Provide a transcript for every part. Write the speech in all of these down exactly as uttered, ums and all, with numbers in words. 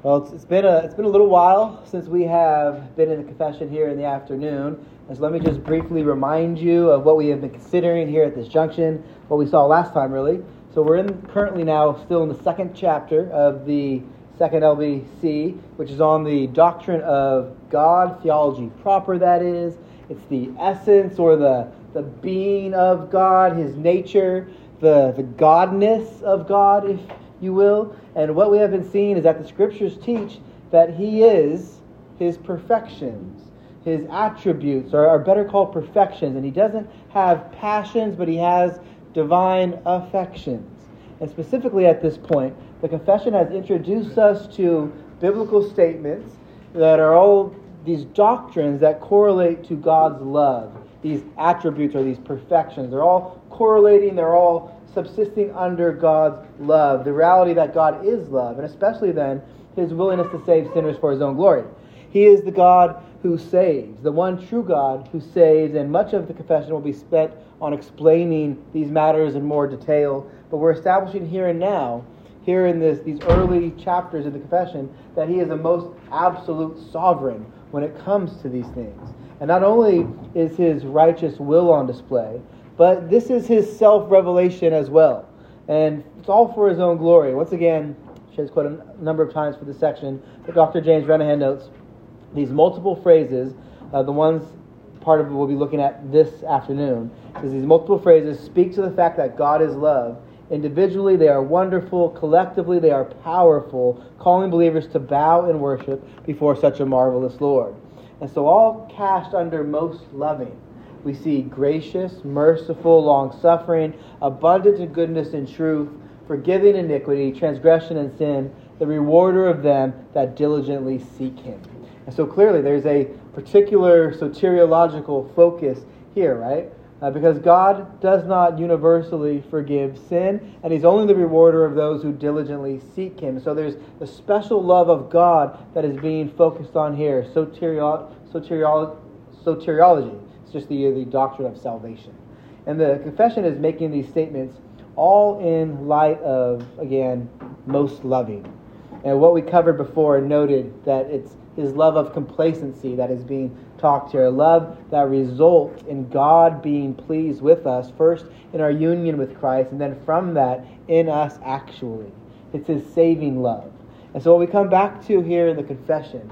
Well, it's, it's been a it's been a little while since we have been in the confession here in the afternoon, and so let me just briefly remind you of what we have been considering here at this junction, what we saw last time, really. So we're in currently now still in the second chapter of the second L B C, which is on the doctrine of God, theology proper, that is. It's the essence or the the being of God, His nature, the the godness of God, if you will. And what we have been seeing is that the Scriptures teach that He is His perfections. His attributes are, are better called perfections. And He doesn't have passions, but He has divine affections. And specifically at this point, the confession has introduced us to biblical statements that are all these doctrines that correlate to God's love. These attributes or these perfections. They're all correlating, they're all subsisting under God's love, the reality that God is love, and especially then His willingness to save sinners for His own glory. He is the God who saves, the one true God who saves, and much of the confession will be spent on explaining these matters in more detail, but we're establishing here and now, here in this these early chapters of the confession, that He is the most absolute sovereign when it comes to these things. And not only is His righteous will on display, but this is His self-revelation as well. And it's all for His own glory. Once again, shares quite a number of times for this section, but Doctor James Renahan notes these multiple phrases, uh, the ones part of it we'll be looking at this afternoon, is these multiple phrases speak to the fact that God is love. Individually, they are wonderful. Collectively, they are powerful, calling believers to bow and worship before such a marvelous Lord. And so all cast under most loving. We see gracious, merciful, long-suffering, abundant in goodness and truth, forgiving iniquity, transgression and sin, the rewarder of them that diligently seek Him. And so clearly there's a particular soteriological focus here, right? Uh, because God does not universally forgive sin, and He's only the rewarder of those who diligently seek Him. So there's a special love of God that is being focused on here, soteriolo- soteriolo- soteriology. It's just the, the doctrine of salvation. And the confession is making these statements all in light of, again, most loving. And what we covered before noted that it's His love of complacency that is being talked here. A love that results in God being pleased with us, first in our union with Christ, and then from that, in us actually. It's His saving love. And so what we come back to here in the confession,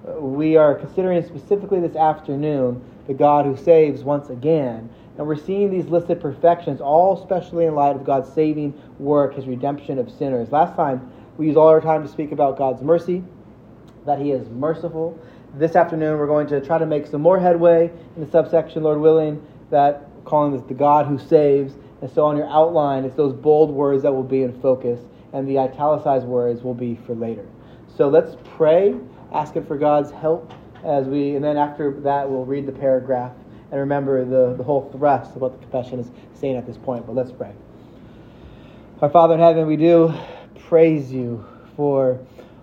we are considering specifically this afternoon the God who saves once again. And we're seeing these listed perfections, all especially in light of God's saving work, His redemption of sinners. Last time, we used all our time to speak about God's mercy, that He is merciful. This afternoon, we're going to try to make some more headway in the subsection, Lord willing, that we're calling this the God who saves. And so on your outline, it's those bold words that will be in focus, and the italicized words will be for later. So let's pray, asking for God's help as we, and then after that, we'll read the paragraph and remember the, the whole thrust of what the confession is saying at this point. But let's pray. Our Father in heaven, we do praise You for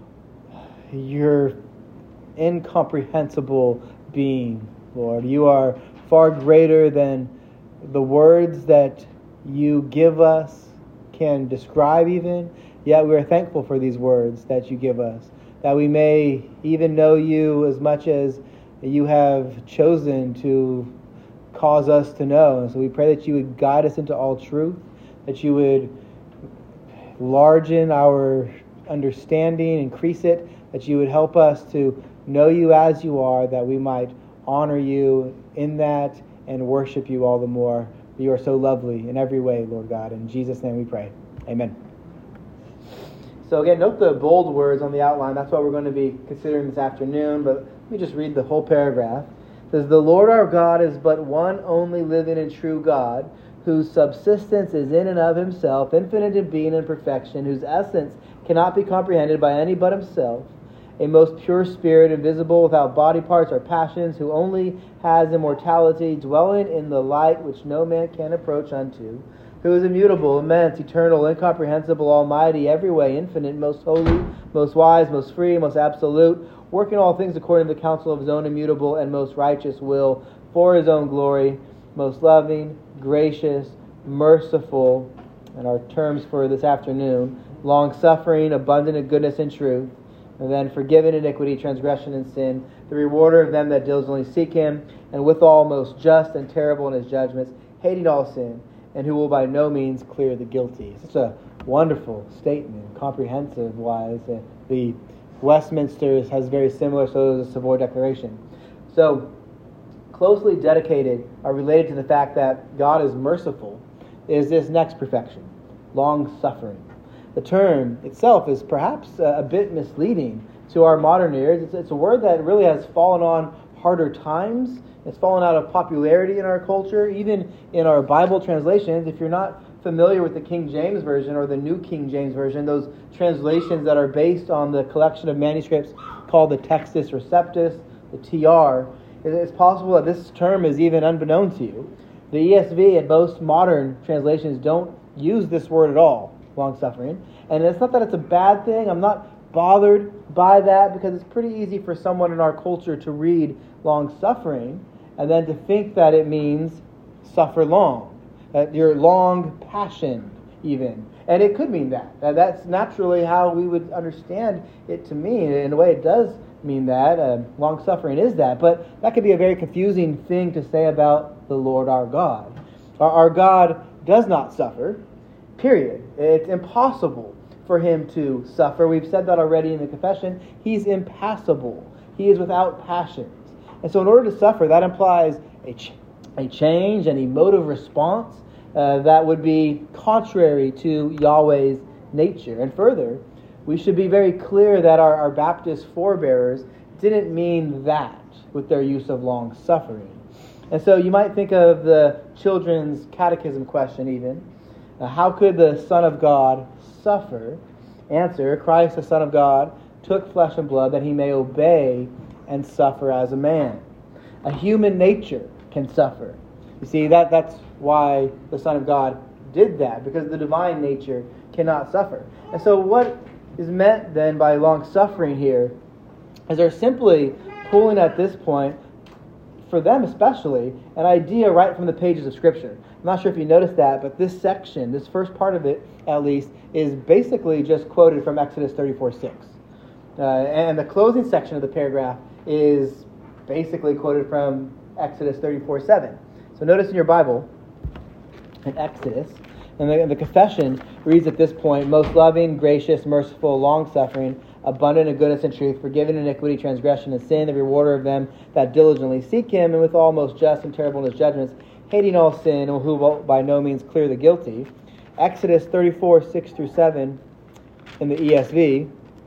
Your incomprehensible being, Lord. You are far greater than the words that You give us can describe even. Yet we are thankful for these words that You give us, that we may even know You as much as You have chosen to cause us to know. And so we pray that You would guide us into all truth, that You would largen our understanding, increase it, that You would help us to know You as You are, that we might honor You in that and worship You all the more. You are so lovely in every way, Lord God. In Jesus' name we pray. Amen. So again, note the bold words on the outline. That's what we're going to be considering this afternoon. But let me just read the whole paragraph. It says, "The Lord our God is but one only living and true God, whose subsistence is in and of Himself, infinite in being and perfection, whose essence cannot be comprehended by any but Himself, a most pure spirit, invisible, without body parts or passions, who only has immortality, dwelling in the light which no man can approach unto, who is immutable, immense, eternal, incomprehensible, almighty, every way infinite, most holy, most wise, most free, most absolute, working all things according to the counsel of His own immutable and most righteous will, for His own glory, most loving, gracious, merciful," and our terms for this afternoon, long-suffering, abundant in goodness and truth, and then forgiven iniquity, transgression, and sin, the rewarder of them that diligently seek him, and withal most just and terrible in his judgments, hating all sin, and who will by no means clear the guilty. Such a wonderful statement, comprehensive-wise. Uh, the Westminster has very similar, so does the Savoy Declaration. So, closely dedicated or related to the fact that God is merciful is this next perfection, long-suffering. The term itself is perhaps a bit misleading to our modern ears. It's, it's a word that really has fallen on harder times. It's fallen out of popularity in our culture, even in our Bible translations. If you're not familiar with the King James Version or the New King James Version, those translations that are based on the collection of manuscripts called the Textus Receptus, the T R, it's possible that this term is even unbeknown to you. The E S V and most modern translations don't use this word at all, long-suffering. And it's not that it's a bad thing. I'm not bothered by that because it's pretty easy for someone in our culture to read long-suffering and then to think that it means suffer long, that you're long-passioned even. And it could mean that. That's naturally how we would understand it to mean. In a way, it does mean that. Uh, long-suffering is that. But that could be a very confusing thing to say about the Lord our God. Our, our God does not suffer, period. It's impossible for him to suffer. We've said that already in the confession. He's impassible. He is without passions. And so in order to suffer, that implies a, ch- a change, an emotive response uh, that would be contrary to Yahweh's nature. And further, we should be very clear that our, our Baptist forebearers didn't mean that with their use of long-suffering. And so you might think of the children's catechism question even. Uh, how could the Son of God suffer? Answer, Christ, the Son of God, took flesh and blood that he may obey and suffer as a man. A human nature can suffer. You see, that that's why the Son of God did that, because the divine nature cannot suffer. And so what is meant then by long-suffering here is they're simply pulling at this point, for them especially, an idea right from the pages of Scripture. I'm not sure if you noticed that, but this section, this first part of it at least, is basically just quoted from Exodus thirty-four six. Uh, and the closing section of the paragraph is basically quoted from Exodus thirty-four seven. So notice in your Bible, in Exodus, and the, and the confession reads at this point, most loving, gracious, merciful, long-suffering, abundant in goodness and truth, forgiving iniquity, transgression, and sin, the rewarder of them that diligently seek him, and withal most just and terrible in his judgments, hating all sin, and who will by no means clear the guilty. Exodus thirty-four six through seven in the E S V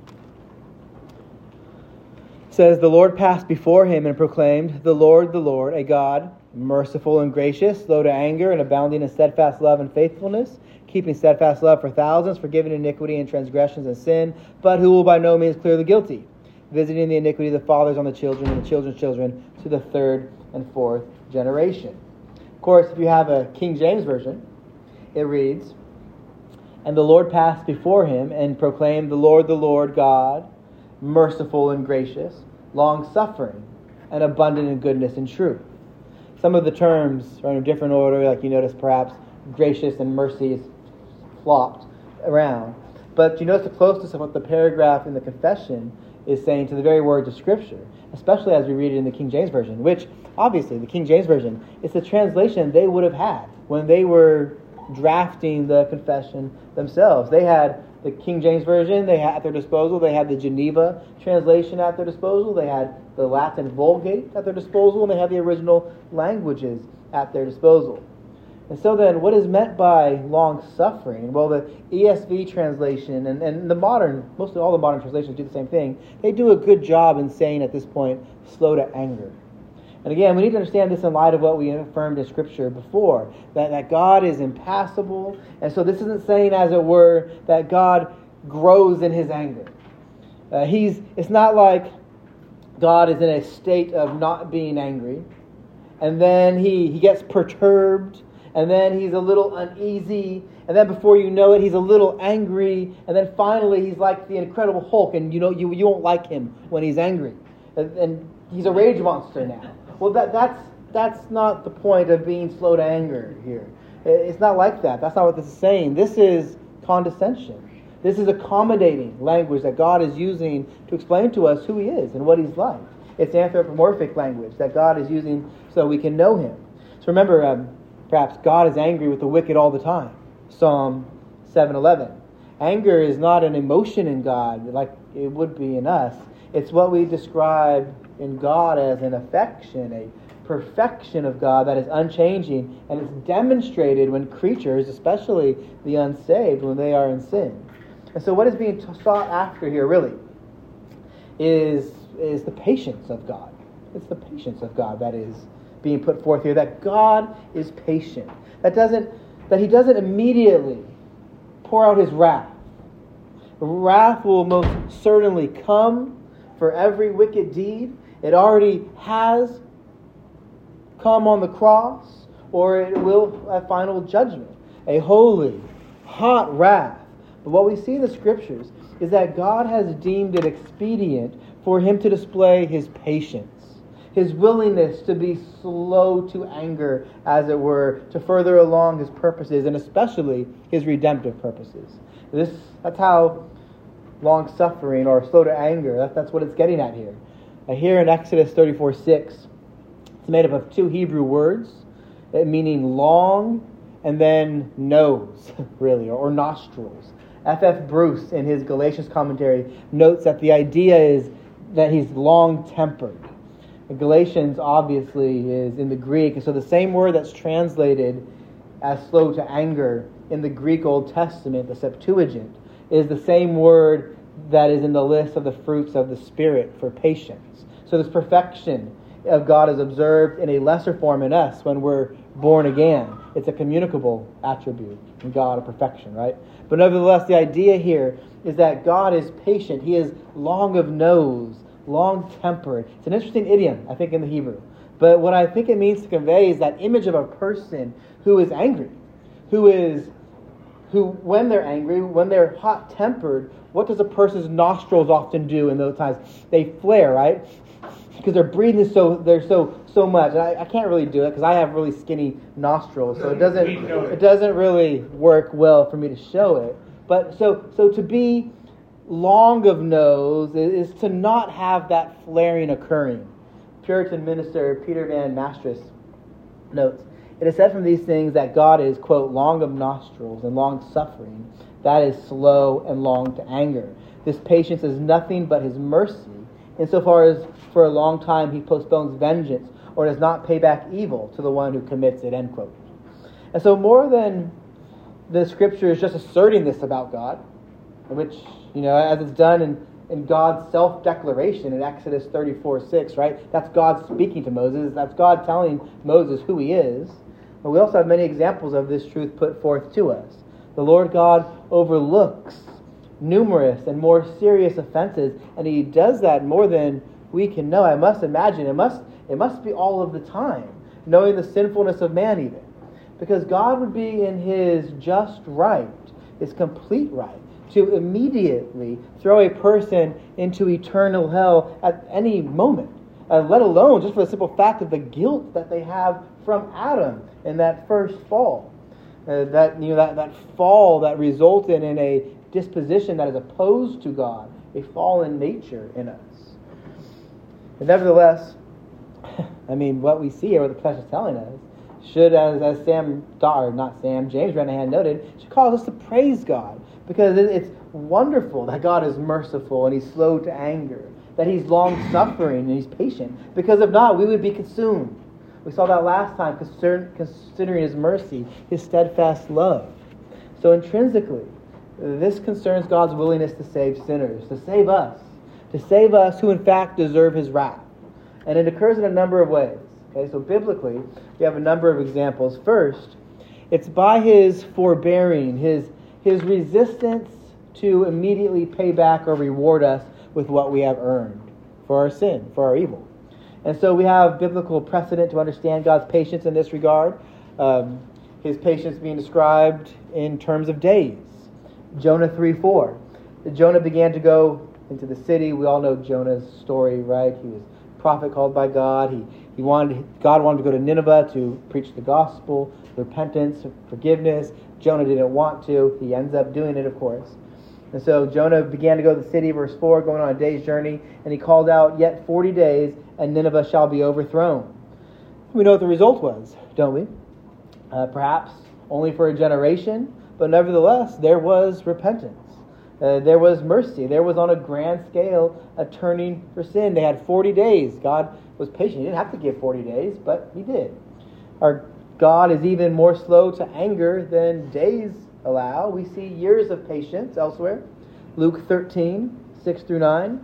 says, the Lord passed before him and proclaimed, the Lord, the Lord, a God, merciful and gracious, slow to anger, and abounding in steadfast love and faithfulness, keeping steadfast love for thousands, forgiving iniquity and transgressions and sin, but who will by no means clear the guilty, visiting the iniquity of the fathers on the children and the children's children to the third and fourth generation. Of course, if you have a King James Version, it reads, and the Lord passed before him and proclaimed, the Lord, the Lord God, merciful and gracious, long-suffering, and abundant in goodness and truth. Some of the terms are in a different order, like you notice perhaps gracious and mercy is flopped around. But you notice the closeness of what the paragraph in the confession is saying to the very words of Scripture, especially as we read it in the King James Version, which, obviously, the King James Version is the translation they would have had when they were drafting the confession themselves. They had the King James Version they had at their disposal. They had the Geneva translation at their disposal. They had the Latin Vulgate at their disposal. And they had the original languages at their disposal. And so then, what is meant by long-suffering? Well, the E S V translation and, and the modern, mostly all the modern translations do the same thing. They do a good job in saying at this point, slow to anger. And again, we need to understand this in light of what we affirmed in Scripture before, that, that God is impassible. And so this isn't saying, as it were, that God grows in his anger. Uh, he's. It's not like God is in a state of not being angry, and then he, he gets perturbed, and then he's a little uneasy, and then before you know it, he's a little angry, and then finally he's like the Incredible Hulk, and you know you, you won't like him when he's angry. And, and he's a rage monster now. Well, that that's that's not the point of being slow to anger here. It's not like that. That's not what this is saying. This is condescension. This is accommodating language that God is using to explain to us who he is and what he's like. It's anthropomorphic language that God is using so we can know him. So remember, um, perhaps God is angry with the wicked all the time. Psalm seven eleven. Anger is not an emotion in God like it would be in us. It's what we describe in God as an affection, a perfection of God that is unchanging, and it's demonstrated when creatures, especially the unsaved, when they are in sin. And so what is being sought after here really is, is the patience of God. It's the patience of God that is being put forth here, that God is patient. That doesn't that he doesn't immediately pour out his wrath. Wrath will most certainly come for every wicked deed. It already has come on the cross, or it will at final judgment. A holy, hot wrath. But what we see in the Scriptures is that God has deemed it expedient for him to display his patience, his willingness to be slow to anger, as it were, to further along his purposes, and especially his redemptive purposes. This That's how long-suffering or slow to anger, that, that's what it's getting at here. Uh, here in Exodus thirty-four six, it's made up of two Hebrew words, meaning long and then nose, really, or, or nostrils. F F Bruce, in his Galatians commentary, notes that the idea is that he's long-tempered. Galatians, obviously, is in the Greek, and so the same word that's translated as slow to anger in the Greek Old Testament, the Septuagint, is the same word that is in the list of the fruits of the Spirit for patience. So this perfection of God is observed in a lesser form in us when we're born again. It's a communicable attribute in God of perfection, right? But nevertheless, the idea here is that God is patient. He is long of nose, long-tempered. It's an interesting idiom, I think, in the Hebrew. But what I think it means to convey is that image of a person who is angry, who is, who when they're angry, when they're hot-tempered, what does a person's nostrils often do in those times? They flare, right? Because they're breathing so they're so so much. And I, I can't really do it because I have really skinny nostrils, so it doesn't it doesn't really work well for me to show it. But so so to be long of nose is to not have that flaring occurring. Puritan minister Peter Van Mastris notes, it is said from these things that God is, quote, long of nostrils and long suffering, that is slow and long to anger. This patience is nothing but his mercy, insofar as for a long time he postpones vengeance or does not pay back evil to the one who commits it, end quote. And so more than the Scripture is just asserting this about God, which, you know, as it's done in, in God's self-declaration in Exodus thirty-four six, right? That's God speaking to Moses. That's God telling Moses who he is. But we also have many examples of this truth put forth to us. The Lord God overlooks numerous and more serious offenses, and he does that more than we can know. I must imagine it must it must be all of the time, knowing the sinfulness of man even. Because God would be in his just right, his complete right, to immediately throw a person into eternal hell at any moment, uh, let alone just for the simple fact of the guilt that they have from Adam in that first fall. Uh, that you know that, that fall that resulted in a disposition that is opposed to God, a fallen nature in us. But nevertheless, I mean, what we see here, what the text is telling us, should, as, as Sam, or not Sam, James Renahan noted, should cause us to praise God. Because it, it's wonderful that God is merciful and he's slow to anger, that he's long-suffering and he's patient. Because if not, we would be consumed. We saw that last time, considering his mercy, his steadfast love. So intrinsically, this concerns God's willingness to save sinners, to save us, to save us who in fact deserve his wrath. And it occurs in a number of ways. Okay, so biblically, we have a number of examples. First, it's by his forbearing, his, his resistance to immediately pay back or reward us with what we have earned for our sin, for our evil. And so we have biblical precedent to understand God's patience in this regard. Um, his patience being described in terms of days. Jonah three four. Jonah began to go into the city. We all know Jonah's story, right? He was a prophet called by God. He he wanted God wanted to go to Nineveh to preach the gospel, repentance, forgiveness. Jonah didn't want to. He ends up doing it, of course. And so Jonah began to go to the city, verse four, going on a day's journey, and he called out, "Yet forty days, and Nineveh shall be overthrown." We know what the result was, don't we? Uh, perhaps only for a generation, but nevertheless, there was repentance. Uh, there was mercy. There was on a grand scale a turning for sin. They had forty days. God was patient. He didn't have to give forty days, but he did. Our God is even more slow to anger than days allow. We see years of patience elsewhere. Luke thirteen, six through nine.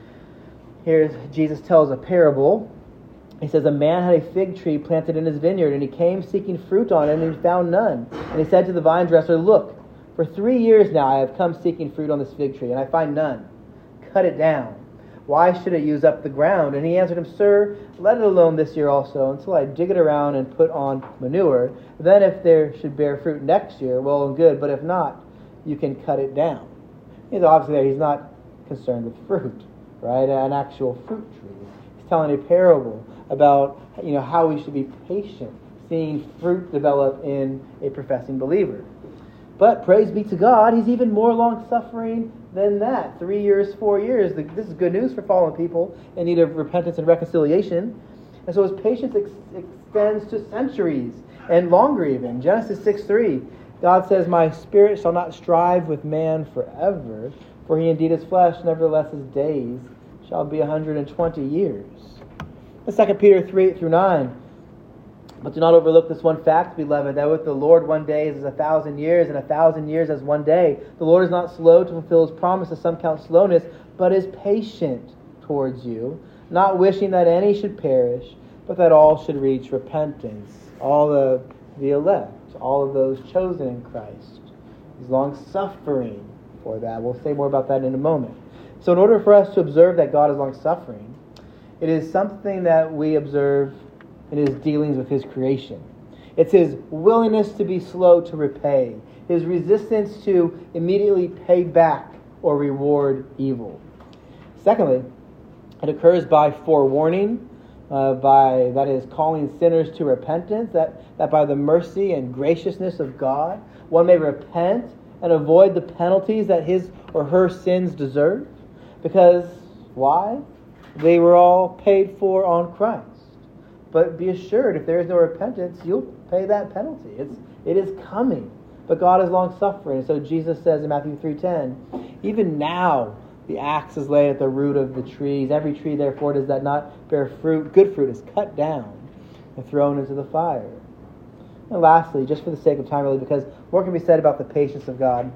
Here Jesus tells a parable. He says, "A man had a fig tree planted in his vineyard, and he came seeking fruit on it, and he found none. And he said to the vine dresser, 'Look, for three years now I have come seeking fruit on this fig tree, and I find none. Cut it down. Why should it use up the ground?' And he answered him, 'Sir, let it alone this year also, until I dig it around and put on manure. Then if there should bear fruit next year, well and good, but if not, you can cut it down.'" He's obviously there. He's not concerned with fruit, right? An actual fruit tree. He's telling a parable about, you know, how we should be patient, seeing fruit develop in a professing believer. But praise be to God, he's even more long-suffering than that. Three years, four years. This is good news for fallen people in need of repentance and reconciliation. And so his patience ex- extends to centuries and longer even. Genesis six three, God says, "My spirit shall not strive with man forever, for he indeed is flesh, nevertheless his days shall be one hundred twenty years. Second Peter three eight through nine. "But do not overlook this one fact, beloved, that with the Lord one day is as a thousand years, and a thousand years as one day. The Lord is not slow to fulfill his promise, as some count slowness, but is patient towards you, not wishing that any should perish, but that all should reach repentance." All of the elect, all of those chosen in Christ. He's long-suffering for that. We'll say more about that in a moment. So in order for us to observe that God is long-suffering, it is something that we observe in his dealings with his creation. It's his willingness to be slow to repay, his resistance to immediately pay back or reward evil. Secondly, it occurs by forewarning, uh, by that is calling sinners to repentance, that, that by the mercy and graciousness of God, one may repent and avoid the penalties that his or her sins deserve. Because, why? They were all paid for on Christ. But be assured, if there is no repentance, you'll pay that penalty. It's, it is coming. But God is long-suffering. So Jesus says in Matthew three ten, "Even now the axe is laid at the root of the trees. Every tree, therefore, does that not bear fruit, good fruit, is cut down and thrown into the fire." And lastly, just for the sake of time, really, because more can be said about the patience of God,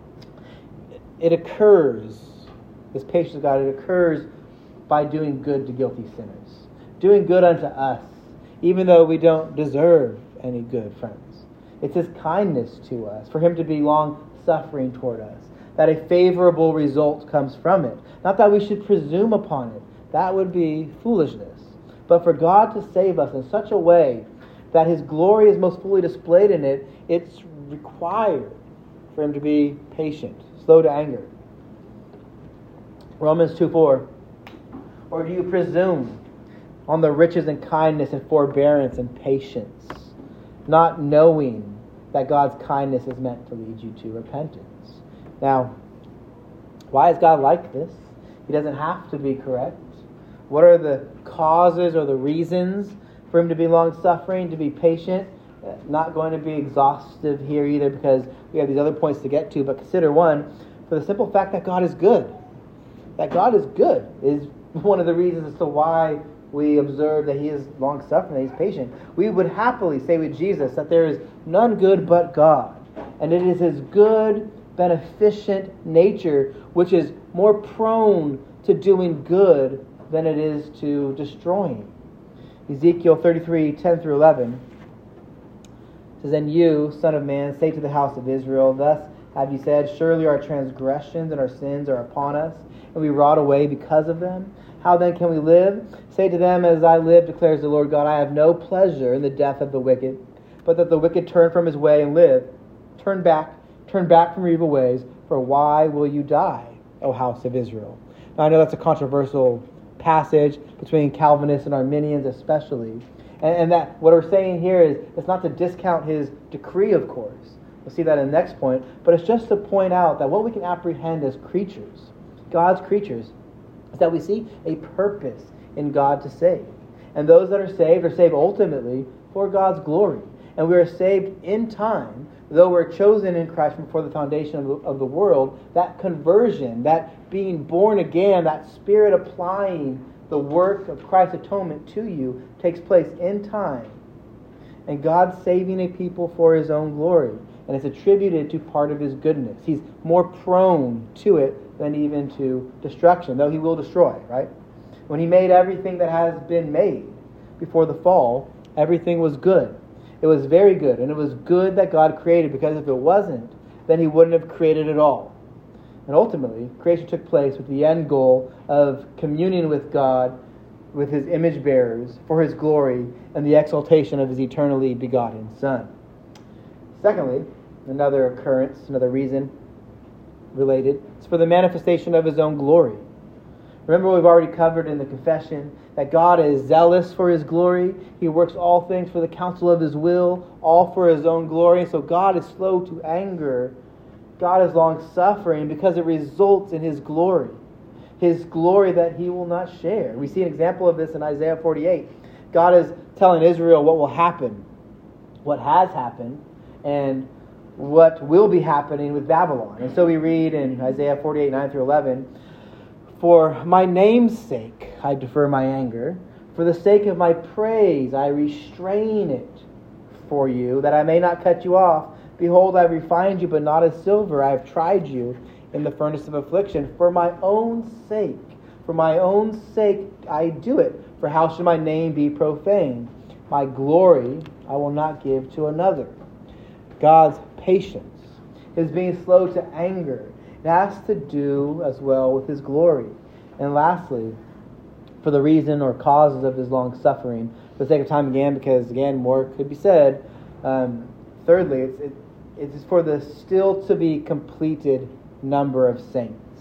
it occurs, this patience of God, it occurs by doing good to guilty sinners. Doing good unto us, even though we don't deserve any good, friends. It's his kindness to us, for him to be long-suffering toward us, that a favorable result comes from it. Not that we should presume upon it. That would be foolishness. But for God to save us in such a way that his glory is most fully displayed in it, it's required for him to be patient, slow to anger. Romans two four. "Or do you presume on the riches and kindness and forbearance and patience, not knowing that God's kindness is meant to lead you to repentance?" Now, why is God like this? He doesn't have to be correct. What are the causes or the reasons for him to be long-suffering, to be patient? Not going to be exhaustive here either, because we have these other points to get to, but consider one, for the simple fact that God is good. That God is good is one of the reasons as to why we observe that he is long-suffering, that he's patient. We would happily say with Jesus that there is none good but God. And it is his good, beneficent nature which is more prone to doing good than it is to destroying. Ezekiel thirty-three ten through eleven says, "And you, Son of man, say to the house of Israel, thus have you said, surely our transgressions and our sins are upon us, and we rot away because of them. How then can we live? Say to them, as I live, declares the Lord God, I have no pleasure in the death of the wicked, but that the wicked turn from his way and live. Turn back, turn back from your evil ways, for why will you die, O house of Israel?" Now I know that's a controversial passage between Calvinists and Arminians especially. And, and that what we're saying here is, it's not to discount his decree, of course, We'll see that in the next point. But it's just to point out that what we can apprehend as creatures, God's creatures, is that we see a purpose in God to save. And those that are saved are saved ultimately for God's glory. And we are saved in time, though we're chosen in Christ before the foundation of the, of the world. That conversion, that being born again, that Spirit applying the work of Christ's atonement to you takes place in time. And God's saving a people for His own glory. And it's attributed to part of His goodness. He's more prone to it than even to destruction, though He will destroy, right? When He made everything that has been made before the fall, everything was good. It was very good, and it was good that God created, because if it wasn't, then He wouldn't have created it all. And ultimately, creation took place with the end goal of communion with God, with His image bearers, for His glory and the exaltation of His eternally begotten Son. Secondly, another occurrence, another reason related, is for the manifestation of His own glory. Remember what we've already covered in the confession, that God is zealous for His glory. He works all things for the counsel of His will, all for His own glory. So God is slow to anger. God is long-suffering because it results in His glory. His glory that He will not share. We see an example of this in Isaiah forty-eight. God is telling Israel what will happen, what has happened, and what will be happening with Babylon. And so we read in Isaiah forty-eight, nine through eleven, "For my name's sake I defer my anger. For the sake of my praise I restrain it for you, that I may not cut you off. Behold, I have refined you, but not as silver. I have tried you in the furnace of affliction. For my own sake, for my own sake I do it. For how should my name be profaned? My glory I will not give to another." God's patience, His being slow to anger, it has to do as well with His glory. And lastly, for the reason or causes of His long suffering, for the sake of time again, because again more could be said. Um, thirdly, it's it, it's for the still to be completed number of saints.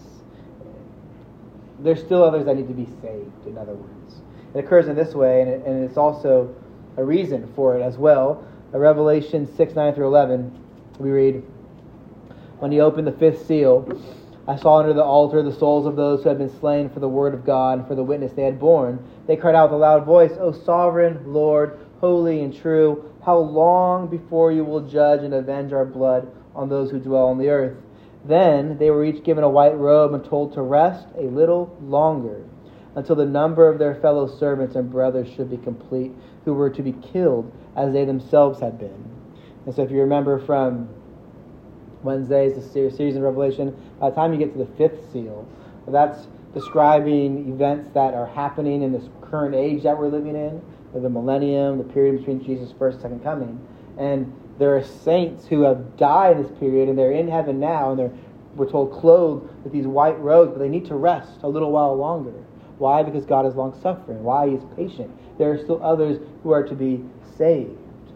There's still others that need to be saved. In other words, it occurs in this way, and, it, and it's also a reason for it as well. In Revelation six, nine through eleven, we read, "When He opened the fifth seal, I saw under the altar the souls of those who had been slain for the word of God and for the witness they had borne. They cried out with a loud voice, 'O sovereign Lord, holy and true, how long before you will judge and avenge our blood on those who dwell on the earth?' Then they were each given a white robe and told to rest a little longer, until the number of their fellow servants and brothers should be complete, who were to be killed as they themselves had been." And so if you remember from Wednesdays, the series in Revelation, by the time you get to the fifth seal, that's describing events that are happening in this current age that we're living in, the millennium, the period between Jesus' first and second coming. And there are saints who have died in this period, and they're in heaven now, and they're, we're told, clothed with these white robes, but they need to rest a little while longer. Why? Because God is long-suffering. Why? He is patient. There are still others who are to be saved.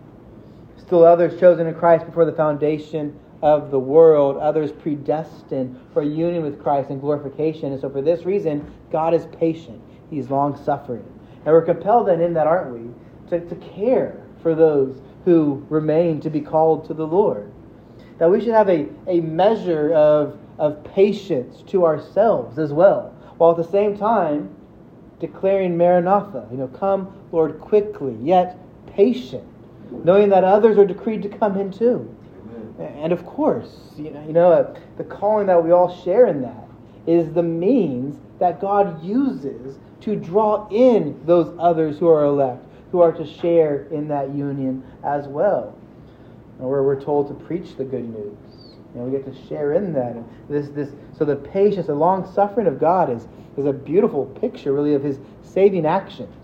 Still others chosen in Christ before the foundation of the world, others predestined for union with Christ and glorification. And so for this reason, God is patient. He's long-suffering. And we're compelled then in that, aren't we, to, to care for those who remain to be called to the Lord. That we should have a, a measure of, of patience to ourselves as well, while at the same time declaring Maranatha, you know, come Lord quickly, yet patient, knowing that others are decreed to come in too. And of course, you know, you know uh, the calling that we all share in that is the means that God uses to draw in those others who are elect, who are to share in that union as well. And where we're told to preach the good news. You know, we get to share in that. And this, this, so the patience, the long suffering of God is, is a beautiful picture, really, of His saving actions.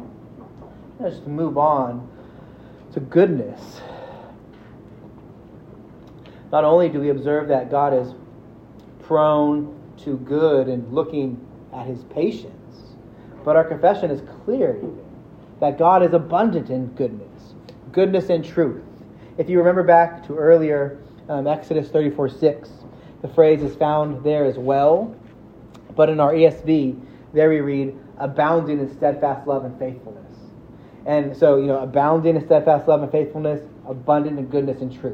Let's just move on to goodness. Not only do we observe that God is prone to good and looking at His patience, but our confession is clear even that God is abundant in goodness, goodness and truth. If you remember back to earlier um, Exodus thirty-four six, the phrase is found there as well, but in our E S V, there we read, abounding in steadfast love and faithfulness. And so, you know, abounding in steadfast love and faithfulness, abundant in goodness and truth.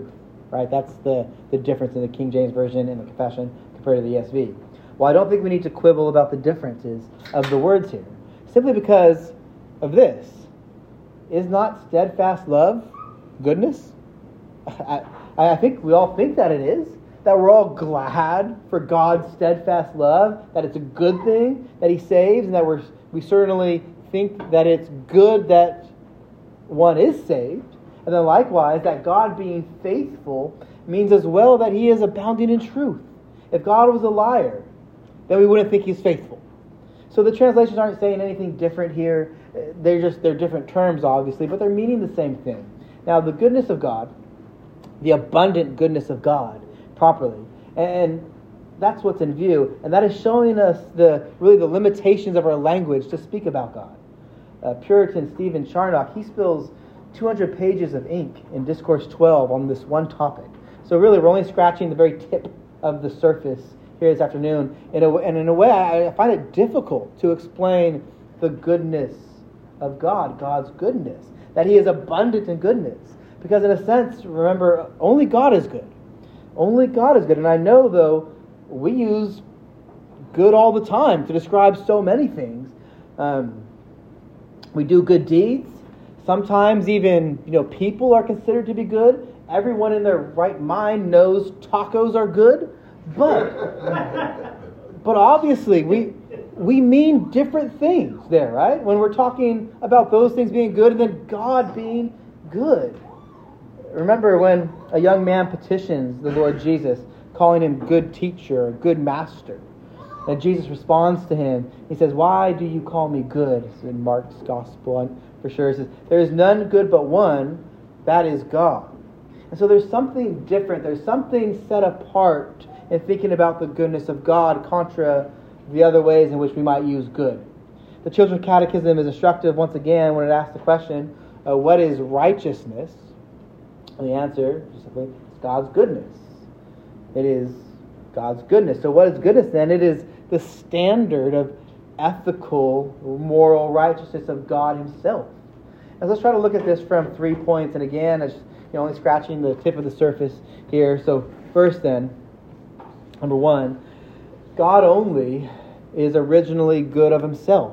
right? That's the, the difference in the King James Version and the Confession compared to the E S V. Well, I don't think we need to quibble about the differences of the words here, simply because of this. Is not steadfast love goodness? I, I think we all think that it is. That we're all glad for God's steadfast love, that it's a good thing that He saves, and that we're, we certainly think that it's good that one is saved. And then likewise, that God being faithful means as well that He is abounding in truth. If God was a liar, then we wouldn't think He's faithful. So the translations aren't saying anything different here. They're just, they're different terms, obviously, but they're meaning the same thing. Now, the goodness of God, the abundant goodness of God, properly, and that's what's in view, and that is showing us the really the limitations of our language to speak about God. Uh, Puritan Stephen Charnock, he spills two hundred pages of ink in Discourse twelve on this one topic. So really, we're only scratching the very tip of the surface here this afternoon. In a, and in a way, I find it difficult to explain the goodness of God, God's goodness, that He is abundant in goodness. Because in a sense, remember, only God is good. Only God is good. And I know, though, we use good all the time to describe so many things. Um, we do good deeds. Sometimes even, you know, people are considered to be good. Everyone in their right mind knows tacos are good. But, but obviously, we we mean different things there, right? When we're talking about those things being good and then God being good. Remember when a young man petitions the Lord Jesus, calling Him good teacher or good master, and Jesus responds to him. He says, "Why do you call me good?" It's in Mark's Gospel, and for sure it says, "There is none good but one, that is God." And so there's something different. There's something set apart in thinking about the goodness of God contra the other ways in which we might use good. The Children's Catechism is instructive once again when it asks the question, uh, what is righteousness? And the answer, just simply, is God's goodness. It is God's goodness. So what is goodness then? It is the standard of ethical, moral righteousness of God Himself. And let's try to look at this from three points. And again, it's, you know, only scratching the tip of the surface here. So first then, number one, God only is originally good of Himself.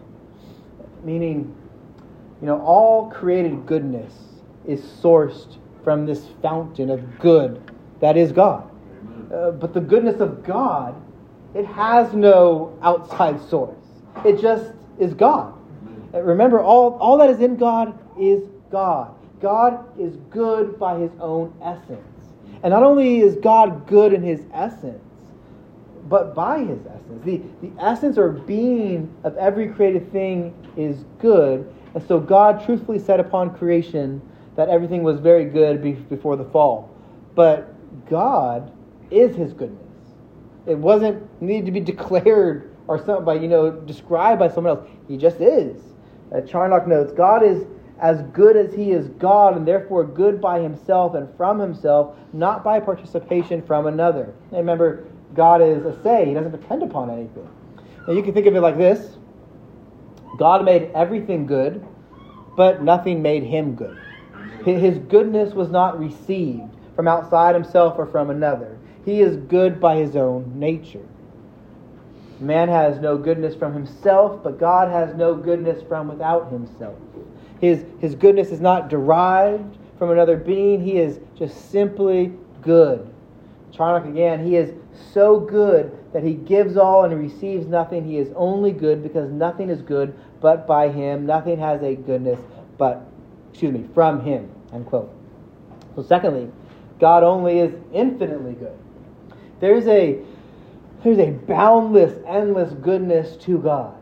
Meaning, you know, all created goodness is sourced from this fountain of good that is God. Uh, but the goodness of God, it has no outside source. It just is God. Uh, remember, all, all that is in God is God. God is good by His own essence. And not only is God good in His essence, but by His essence. The, the essence or being of every created thing is good. And so God truthfully said upon creation that everything was very good be, before the fall. But God is His goodness. It wasn't needed to be declared or something by, you know, described by someone else. He just is. Uh, Charnock notes, God is as good as He is God, and therefore good by Himself and from Himself, not by participation from another. And remember, God is a se. He doesn't depend upon anything. Now you can think of it like this. God made everything good, but nothing made Him good. His goodness was not received from outside Himself or from another. He is good by His own nature. Man has no goodness from himself, but God has no goodness from without Himself. His, his goodness is not derived from another being. He is just simply good. Charnock again, He is so good that He gives all and receives nothing. He is only good because nothing is good but by Him. Nothing has a goodness but, excuse me, from Him. End quote. So secondly, God only is infinitely good. There's a, there's a boundless, endless goodness to God.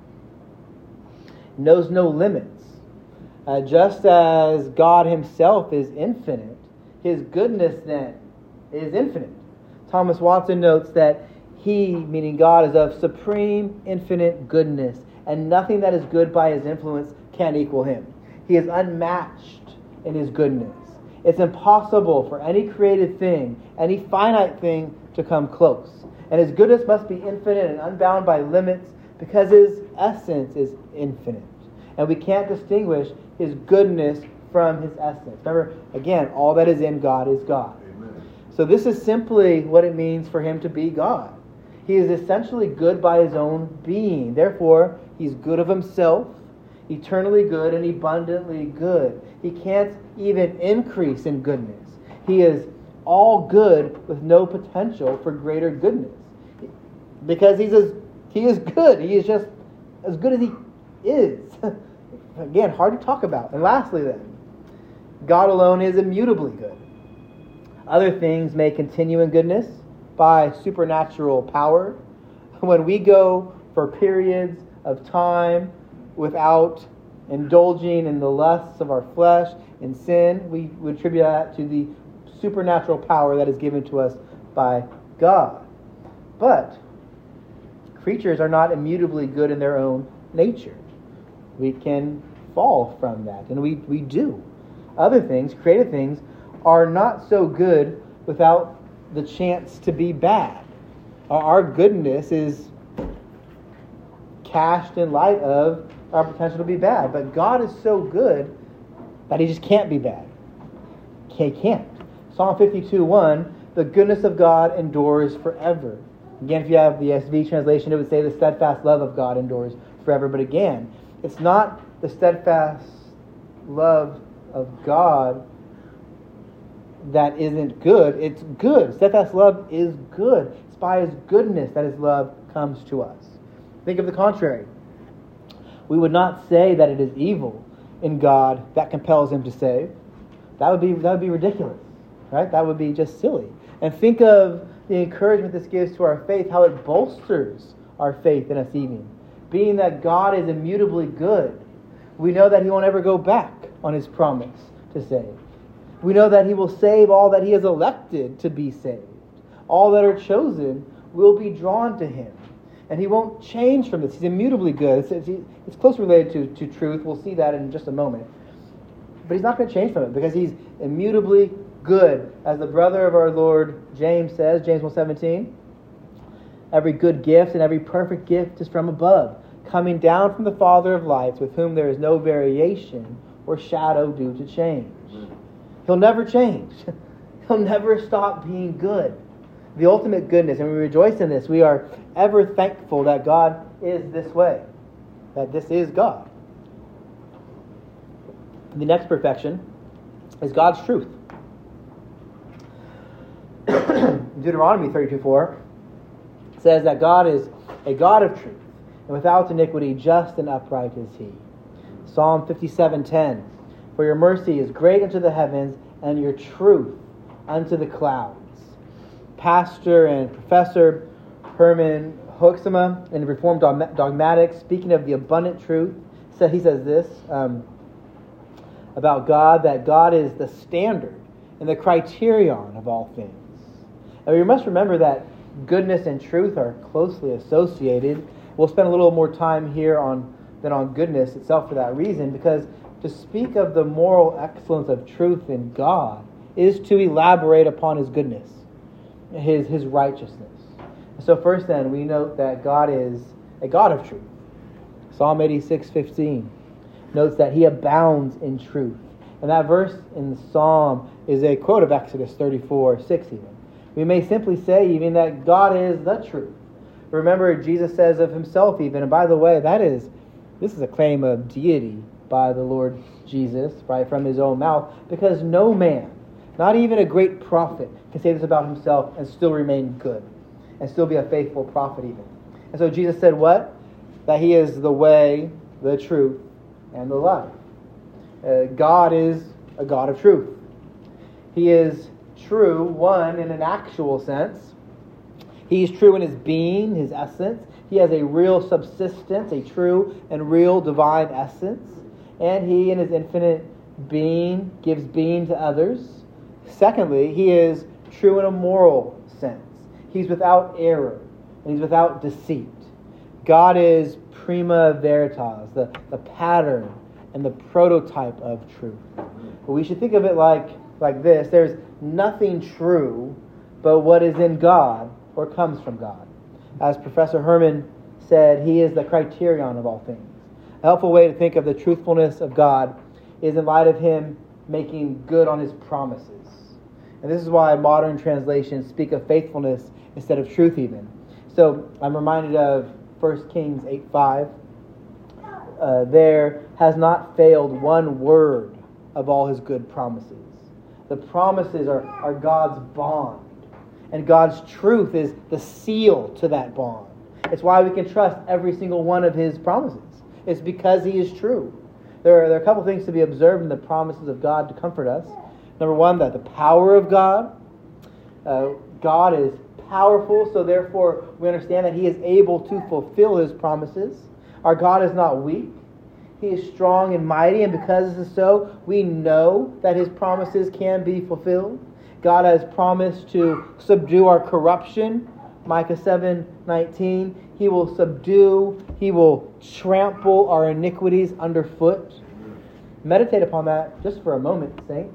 It knows no limits. Uh, just as God Himself is infinite, His goodness then is infinite. Thomas Watson notes that He, meaning God, is of supreme, infinite goodness, and nothing that is good by His influence can equal Him. He is unmatched in His goodness. It's impossible for any created thing, any finite thing, to come close. And His goodness must be infinite and unbound by limits because His essence is infinite. And we can't distinguish His goodness from his essence. Remember, again, all that is in God is God. Amen. So this is simply what it means for him to be God. He is essentially good by his own being. Therefore, he's good of himself, eternally good and abundantly good. He can't even increase in goodness. He is all good with no potential for greater goodness. Because he's as, he is good. He is just as good as he is. Again, hard to talk about. And lastly then, God alone is immutably good. Other things may continue in goodness by supernatural power. When we go for periods of time without indulging in the lusts of our flesh and sin, we would attribute that to the supernatural power that is given to us by God. But creatures are not immutably good in their own nature. We can fall from that, and we, we do. Other things, created things, are not so good without the chance to be bad. Our goodness is cast in light of our potential to be bad. But God is so good that he just can't be bad. He can't. Psalm fifty-two one, the goodness of God endures forever. Again, if you have the S V translation, it would say the steadfast love of God endures forever. But again, it's not the steadfast love of God that isn't good. It's good. Steadfast love is good. It's by his goodness that his love comes to us. Think of the contrary. We would not say that it is evil in God that compels him to save. That would be that would be ridiculous, right? That would be just silly. And think of the encouragement this gives to our faith, how it bolsters our faith in us even. Being that God is immutably good, we know that he won't ever go back on his promise to save. We know that he will save all that he has elected to be saved. All that are chosen will be drawn to him. And he won't change from this. He's immutably good. It's, it's, it's closely related to, to truth. We'll see that in just a moment. But he's not going to change from it because he's immutably good. As the brother of our Lord James says, James one seventeen, every good gift and every perfect gift is from above, coming down from the Father of lights, with whom there is no variation or shadow due to change. He'll never change. He'll never stop being good. The ultimate goodness, and we rejoice in this. We are ever thankful that God is this way, that this is God. The next perfection is God's truth. Deuteronomy thirty-two four says that God is a God of truth, and without iniquity, just and upright is he. Psalm fifty-seven ten, for your mercy is great unto the heavens, and your truth unto the clouds. Pastor and Professor Herman Hoeksema in Reformed Dogmatics, speaking of the abundant truth, so he says this um, about God, that God is the standard and the criterion of all things. And we must remember that goodness and truth are closely associated. We'll spend a little more time here on than on goodness itself for that reason, because to speak of the moral excellence of truth in God is to elaborate upon his goodness, his his righteousness. So first then, we note that God is a God of truth. Psalm eighty-six fifteen notes that he abounds in truth. And that verse in the Psalm is a quote of Exodus thirty-four six even. We may simply say even that God is the truth. Remember, Jesus says of himself even, and by the way, that is, this is a claim of deity by the Lord Jesus, right, from his own mouth, because no man, not even a great prophet, can say this about himself and still remain good, and still be a faithful prophet even. And so Jesus said what? That he is the way, the truth, and the life. Uh, God is a God of truth. He is true, one, in an actual sense. He is true in his being, his essence. He has a real subsistence, a true and real divine essence. And he, in his infinite being, gives being to others. Secondly, he is true in a moral sense. He's without error, and he's without deceit. God is prima veritas, the, the pattern and the prototype of truth. But we should think of it like, like this. There's nothing true but what is in God or comes from God. As Professor Herman said, he is the criterion of all things. A helpful way to think of the truthfulness of God is in light of him making good on his promises. And this is why modern translations speak of faithfulness instead of truth even. So I'm reminded of First Kings eight five. Uh, there has not failed one word of all his good promises. The promises are, are God's bond. And God's truth is the seal to that bond. It's why we can trust every single one of his promises. It's because he is true. There are, there are a couple things to be observed in the promises of God to comfort us. Number one, that the power of God. Uh, God is powerful, so therefore we understand that he is able to fulfill his promises. Our God is not weak. He is strong and mighty, and because this is so, we know that his promises can be fulfilled. God has promised to subdue our corruption. Micah seven nineteen. He will subdue, he will trample our iniquities underfoot. Meditate upon that just for a moment, saints.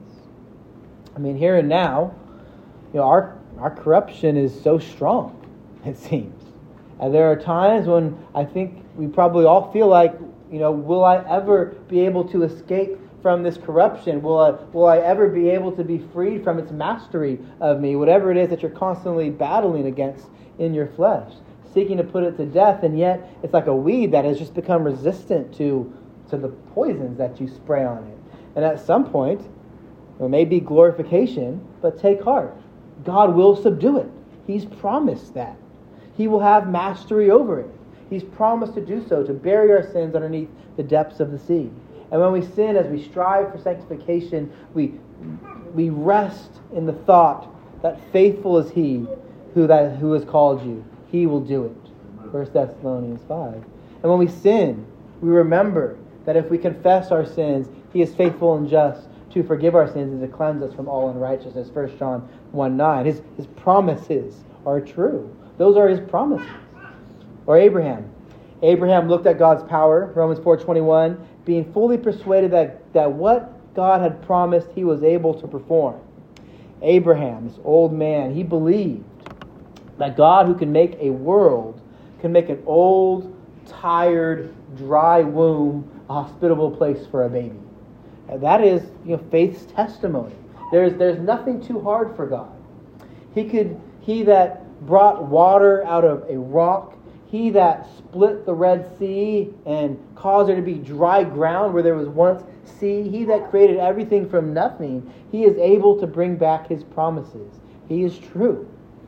I mean, here and now, you know, our our corruption is so strong, it seems. And there are times when I think we probably all feel like, you know, will I ever be able to escape from this corruption? Will I, will I ever be able to be freed from its mastery of me? Whatever it is that you're constantly battling against in your flesh, seeking to put it to death, and yet it's like a weed that has just become resistant to, to the poisons that you spray on it. And at some point, it may be glorification, but take heart. God will subdue it. He's promised that. He will have mastery over it. He's promised to do so, to bury our sins underneath the depths of the sea. And when we sin, as we strive for sanctification, we we rest in the thought that faithful is he who that who has called you. He will do it. First Thessalonians five. And when we sin, we remember that if we confess our sins, he is faithful and just to forgive our sins and to cleanse us from all unrighteousness. First John one nine. His, his promises are true. Those are his promises. Or Abraham. Abraham looked at God's power, Romans four twenty-one, being fully persuaded that, that what God had promised he was able to perform. Abraham, this old man, he believed that God, who can make a world, can make an old, tired, dry womb a hospitable place for a baby. And that is, you know, faith's testimony. There's there's nothing too hard for God. He could he that brought water out of a rock, he that split the Red Sea and caused there to be dry ground where there was once sea, he that created everything from nothing, he is able to bring back his promises. He is true.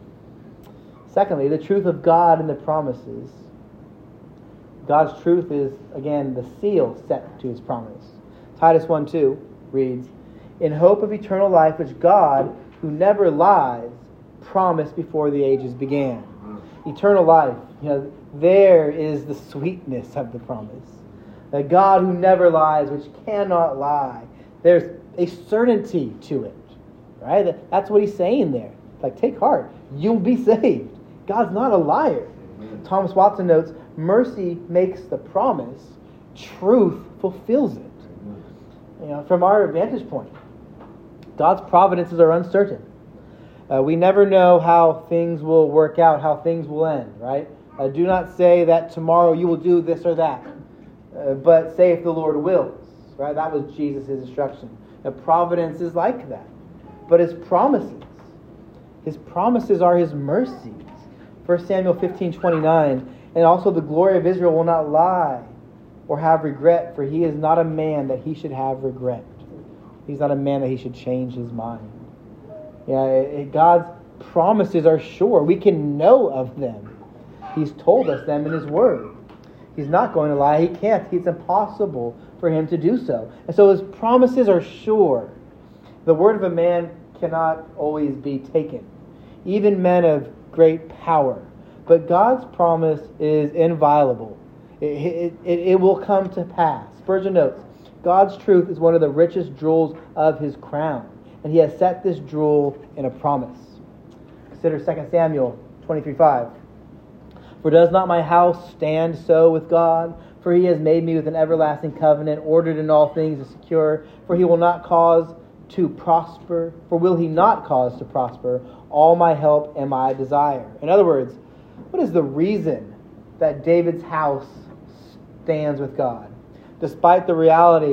Secondly, the truth of God and the promises. God's truth is, again, the seal set to his promise. Titus one two reads, "In hope of eternal life, which God, who never lies, promised before the ages began." Eternal life, you know, there is the sweetness of the promise. The God who never lies, which cannot lie. There's a certainty to it, right? That's what he's saying there. Like, take heart. You'll be saved. God's not a liar. Amen. Thomas Watson notes, mercy makes the promise, truth fulfills it. Amen. You know, from our vantage point, God's providences are uncertain. Uh, we never know how things will work out, how things will end, right? Uh, do not say that tomorrow you will do this or that, uh, but say if the Lord wills, right? That was Jesus' instruction. Uh, providence is like that. But his promises, his promises are his mercies. First Samuel fifteen twenty-nine, and also the glory of Israel will not lie or have regret, for he is not a man that he should have regret. He's not a man that he should change his mind. Yeah, it, God's promises are sure. We can know of them. He's told us them in his word. He's not going to lie. He can't. It's impossible for him to do so. And so his promises are sure. The word of a man cannot always be taken, even men of great power. But God's promise is inviolable. It, it, it will come to pass. Spurgeon notes, God's truth is one of the richest jewels of his crown, and he has set this jewel in a promise. Consider Second Samuel twenty-three five. For does not my house stand so with God? For he has made me with an everlasting covenant, ordered in all things and secure. For he will not cause to prosper. For will he not cause to prosper all my help and my desire? In other words, what is the reason that David's house stands with God? Despite the reality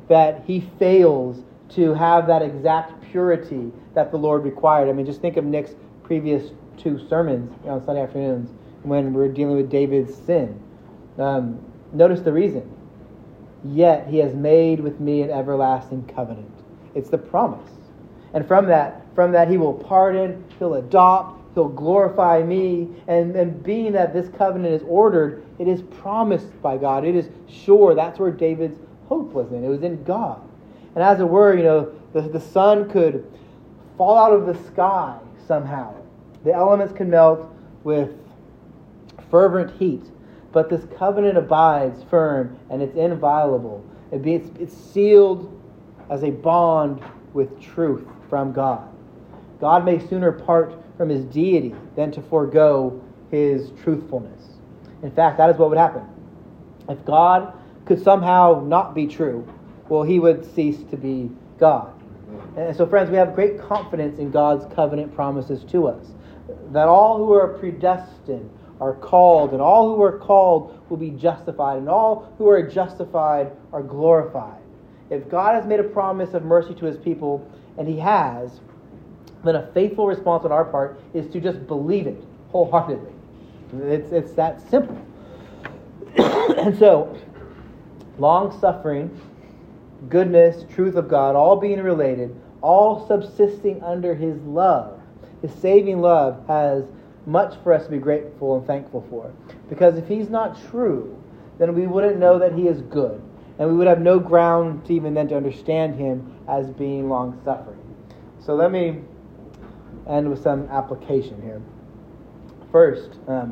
that he fails to have that exact purity that the Lord required. I mean, just think of Nick's previous two sermons on Sunday afternoons when we're dealing with David's sin. Um, notice the reason. Yet he has made with me an everlasting covenant. It's the promise. And from that, from that he will pardon, he'll adopt, he'll glorify me. And, and being that this covenant is ordered, it is promised by God. It is sure. That's where David's hope was in. It was in God. And as it were, you know, the, the sun could fall out of the sky somehow. The elements can melt with fervent heat. But this covenant abides firm and it's inviolable. It be, it's, it's sealed as a bond with truth from God. God may sooner part from his deity than to forego his truthfulness. In fact, that is what would happen. If God could somehow not be true, well, he would cease to be God. And so, friends, we have great confidence in God's covenant promises to us. That all who are predestined are called, and all who are called will be justified, and all who are justified are glorified. If God has made a promise of mercy to his people, and he has, then a faithful response on our part is to just believe it wholeheartedly. It's, it's that simple. And so, long-suffering, goodness, truth of God, all being related, all subsisting under his love, his saving love, has much for us to be grateful and thankful for. Because if he's not true, then we wouldn't know that he is good. And we would have no ground to even then to understand him as being long-suffering. So let me end with some application here. First, um,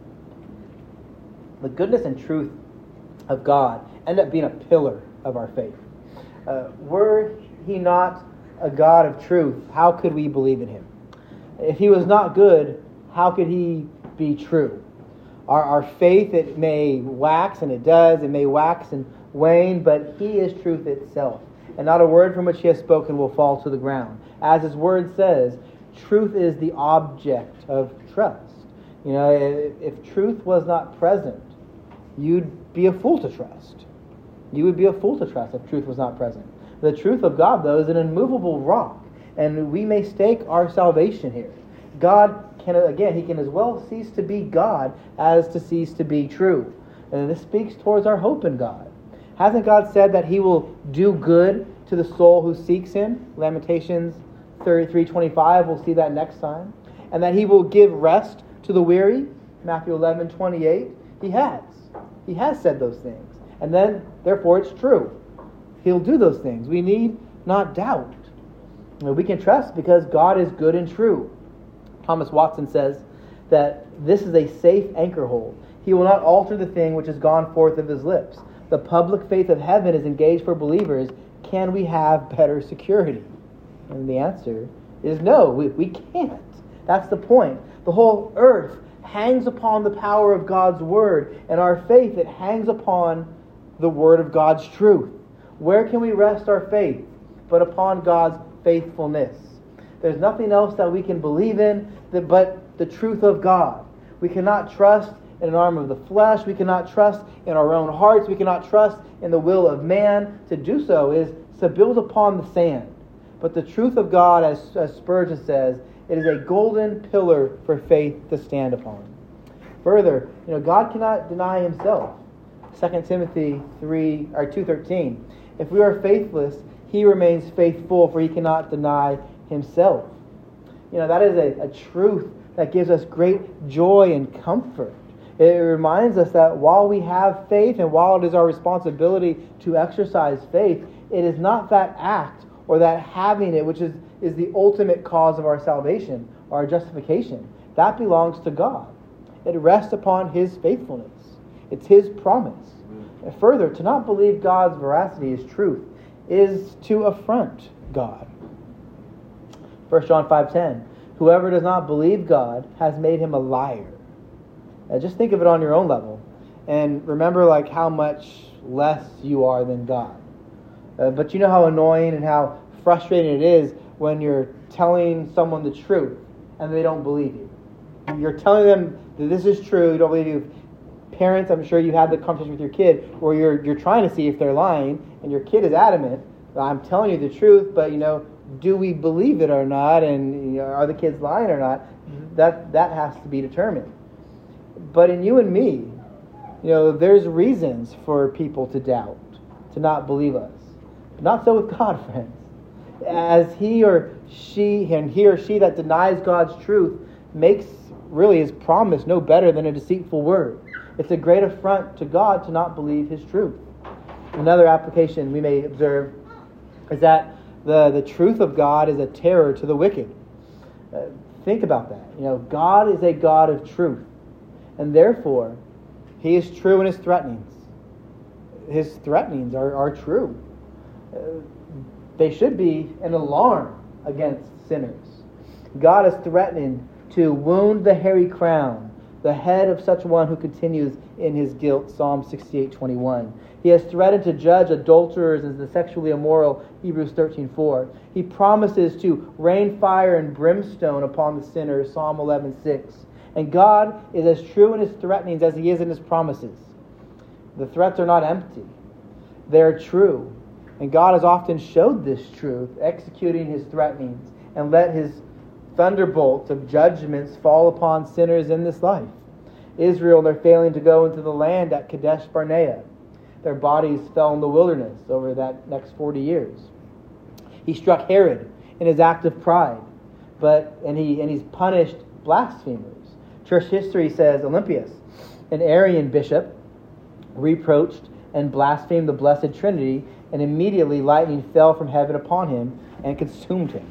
the goodness and truth of God end up being a pillar of our faith. Uh, were he not a God of truth, how could we believe in him? If he was not good, how could he be true? Our, our faith, it may wax, and it does. It may wax and wane, but he is truth itself. And not a word from which he has spoken will fall to the ground. As his word says, truth is the object of trust. You know, if, if truth was not present, you'd be a fool to trust. You would be a fool to trust if truth was not present. The truth of God, though, is an immovable rock, and we may stake our salvation here. God can, again, he can as well cease to be God as to cease to be true. And this speaks towards our hope in God. Hasn't God said that he will do good to the soul who seeks him? Lamentations thirty-three twenty-five, we'll see that next time. And that he will give rest to the weary? Matthew eleven twenty-eight. He has. He has said those things. And then, therefore, it's true. He'll do those things. We need not doubt. We can trust because God is good and true. Thomas Watson says that this is a safe anchor hold. He will not alter the thing which has gone forth of his lips. The public faith of heaven is engaged for believers. Can we have better security? And the answer is no, we, we can't. That's the point. The whole earth hangs upon the power of God's word, and our faith, it hangs upon the word of God's truth. Where can we rest our faith but upon God's faithfulness? There's nothing else that we can believe in but the truth of God. We cannot trust in an arm of the flesh. We cannot trust in our own hearts. We cannot trust in the will of man. To do so is to build upon the sand. But the truth of God, as, as Spurgeon says, it is a golden pillar for faith to stand upon. Further, you know, God cannot deny himself. Second Timothy three or two thirteen. If we are faithless, he remains faithful, for he cannot deny himself. You know, that is a, a truth that gives us great joy and comfort. It reminds us that while we have faith and while it is our responsibility to exercise faith, it is not that act or that having it which is, is the ultimate cause of our salvation or our justification. That belongs to God. It rests upon his faithfulness. It's his promise. And further, to not believe God's veracity is truth is to affront God. First John five ten. Whoever does not believe God has made him a liar. Now just think of it on your own level. And remember like how much less you are than God. Uh, but you know how annoying and how frustrating it is when you're telling someone the truth and they don't believe you. You're telling them that this is true, you don't believe you. Parents, I'm sure you had the conversation with your kid where you're you're trying to see if they're lying, and your kid is adamant, I'm telling you the truth, but, you know, do we believe it or not, and, you know, are the kids lying or not? That that has to be determined. But in you and me, you know, there's reasons for people to doubt, to not believe us. Not so with God, friends. As he or she, and he or she that denies God's truth makes really his promise no better than a deceitful word. It's a great affront to God to not believe his truth. Another application we may observe is that the, the truth of God is a terror to the wicked. Uh, think about that. You know, God is a God of truth. And therefore, he is true in his threatenings. His threatenings are, are true. Uh, they should be an alarm against sinners. God is threatening to wound the hairy crown, the head of such one who continues in his guilt, Psalm sixty-eight twenty-one. He has threatened to judge adulterers and the sexually immoral, Hebrews thirteen four. He promises to rain fire and brimstone upon the sinners, Psalm eleven six. And God is as true in his threatenings as he is in his promises. The threats are not empty. They are true. And God has often showed this truth, executing his threatenings, and let his thunderbolts of judgments fall upon sinners in this life. Israel, they're failing to go into the land at Kadesh Barnea. Their bodies fell in the wilderness over that next forty years. He struck Herod in his act of pride, but and he and he's punished blasphemers. Church history says Olympius, an Arian bishop, reproached and blasphemed the Blessed Trinity, and immediately lightning fell from heaven upon him and consumed him.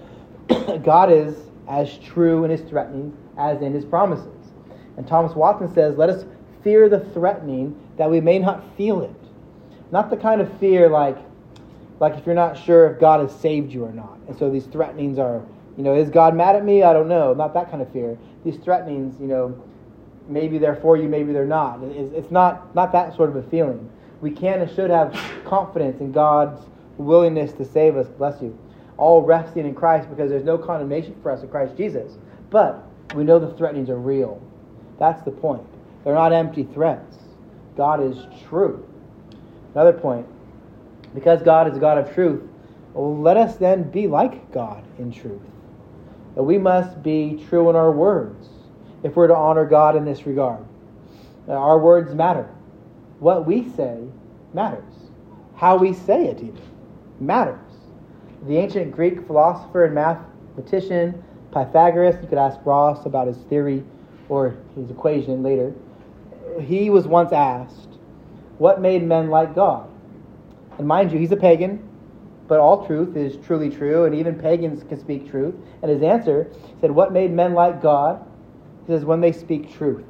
God is as true in his threatening as in his promises. And Thomas Watson says, let us fear the threatening that we may not feel it. Not the kind of fear like, like if you're not sure if God has saved you or not. And so these threatenings are, you know, is God mad at me? I don't know. Not that kind of fear. These threatenings, you know, maybe they're for you, maybe they're not. It's, it's not, not that sort of a feeling. We can and should have confidence in God's willingness to save us, bless you, all resting in Christ, because there's no condemnation for us in Christ Jesus. But we know the threatenings are real. That's the point. They're not empty threats. God is true. Another point, because God is a God of truth, well, let us then be like God in truth. That we must be true in our words if we're to honor God in this regard. Our words matter. What we say matters. How we say it even matters. The ancient Greek philosopher and mathematician Pythagoras, you could ask Ross about his theory or his equation later. He was once asked, what made men like God? And mind you, he's a pagan, but all truth is truly true, and even pagans can speak truth. And his answer said, what made men like God? He says, when they speak truth.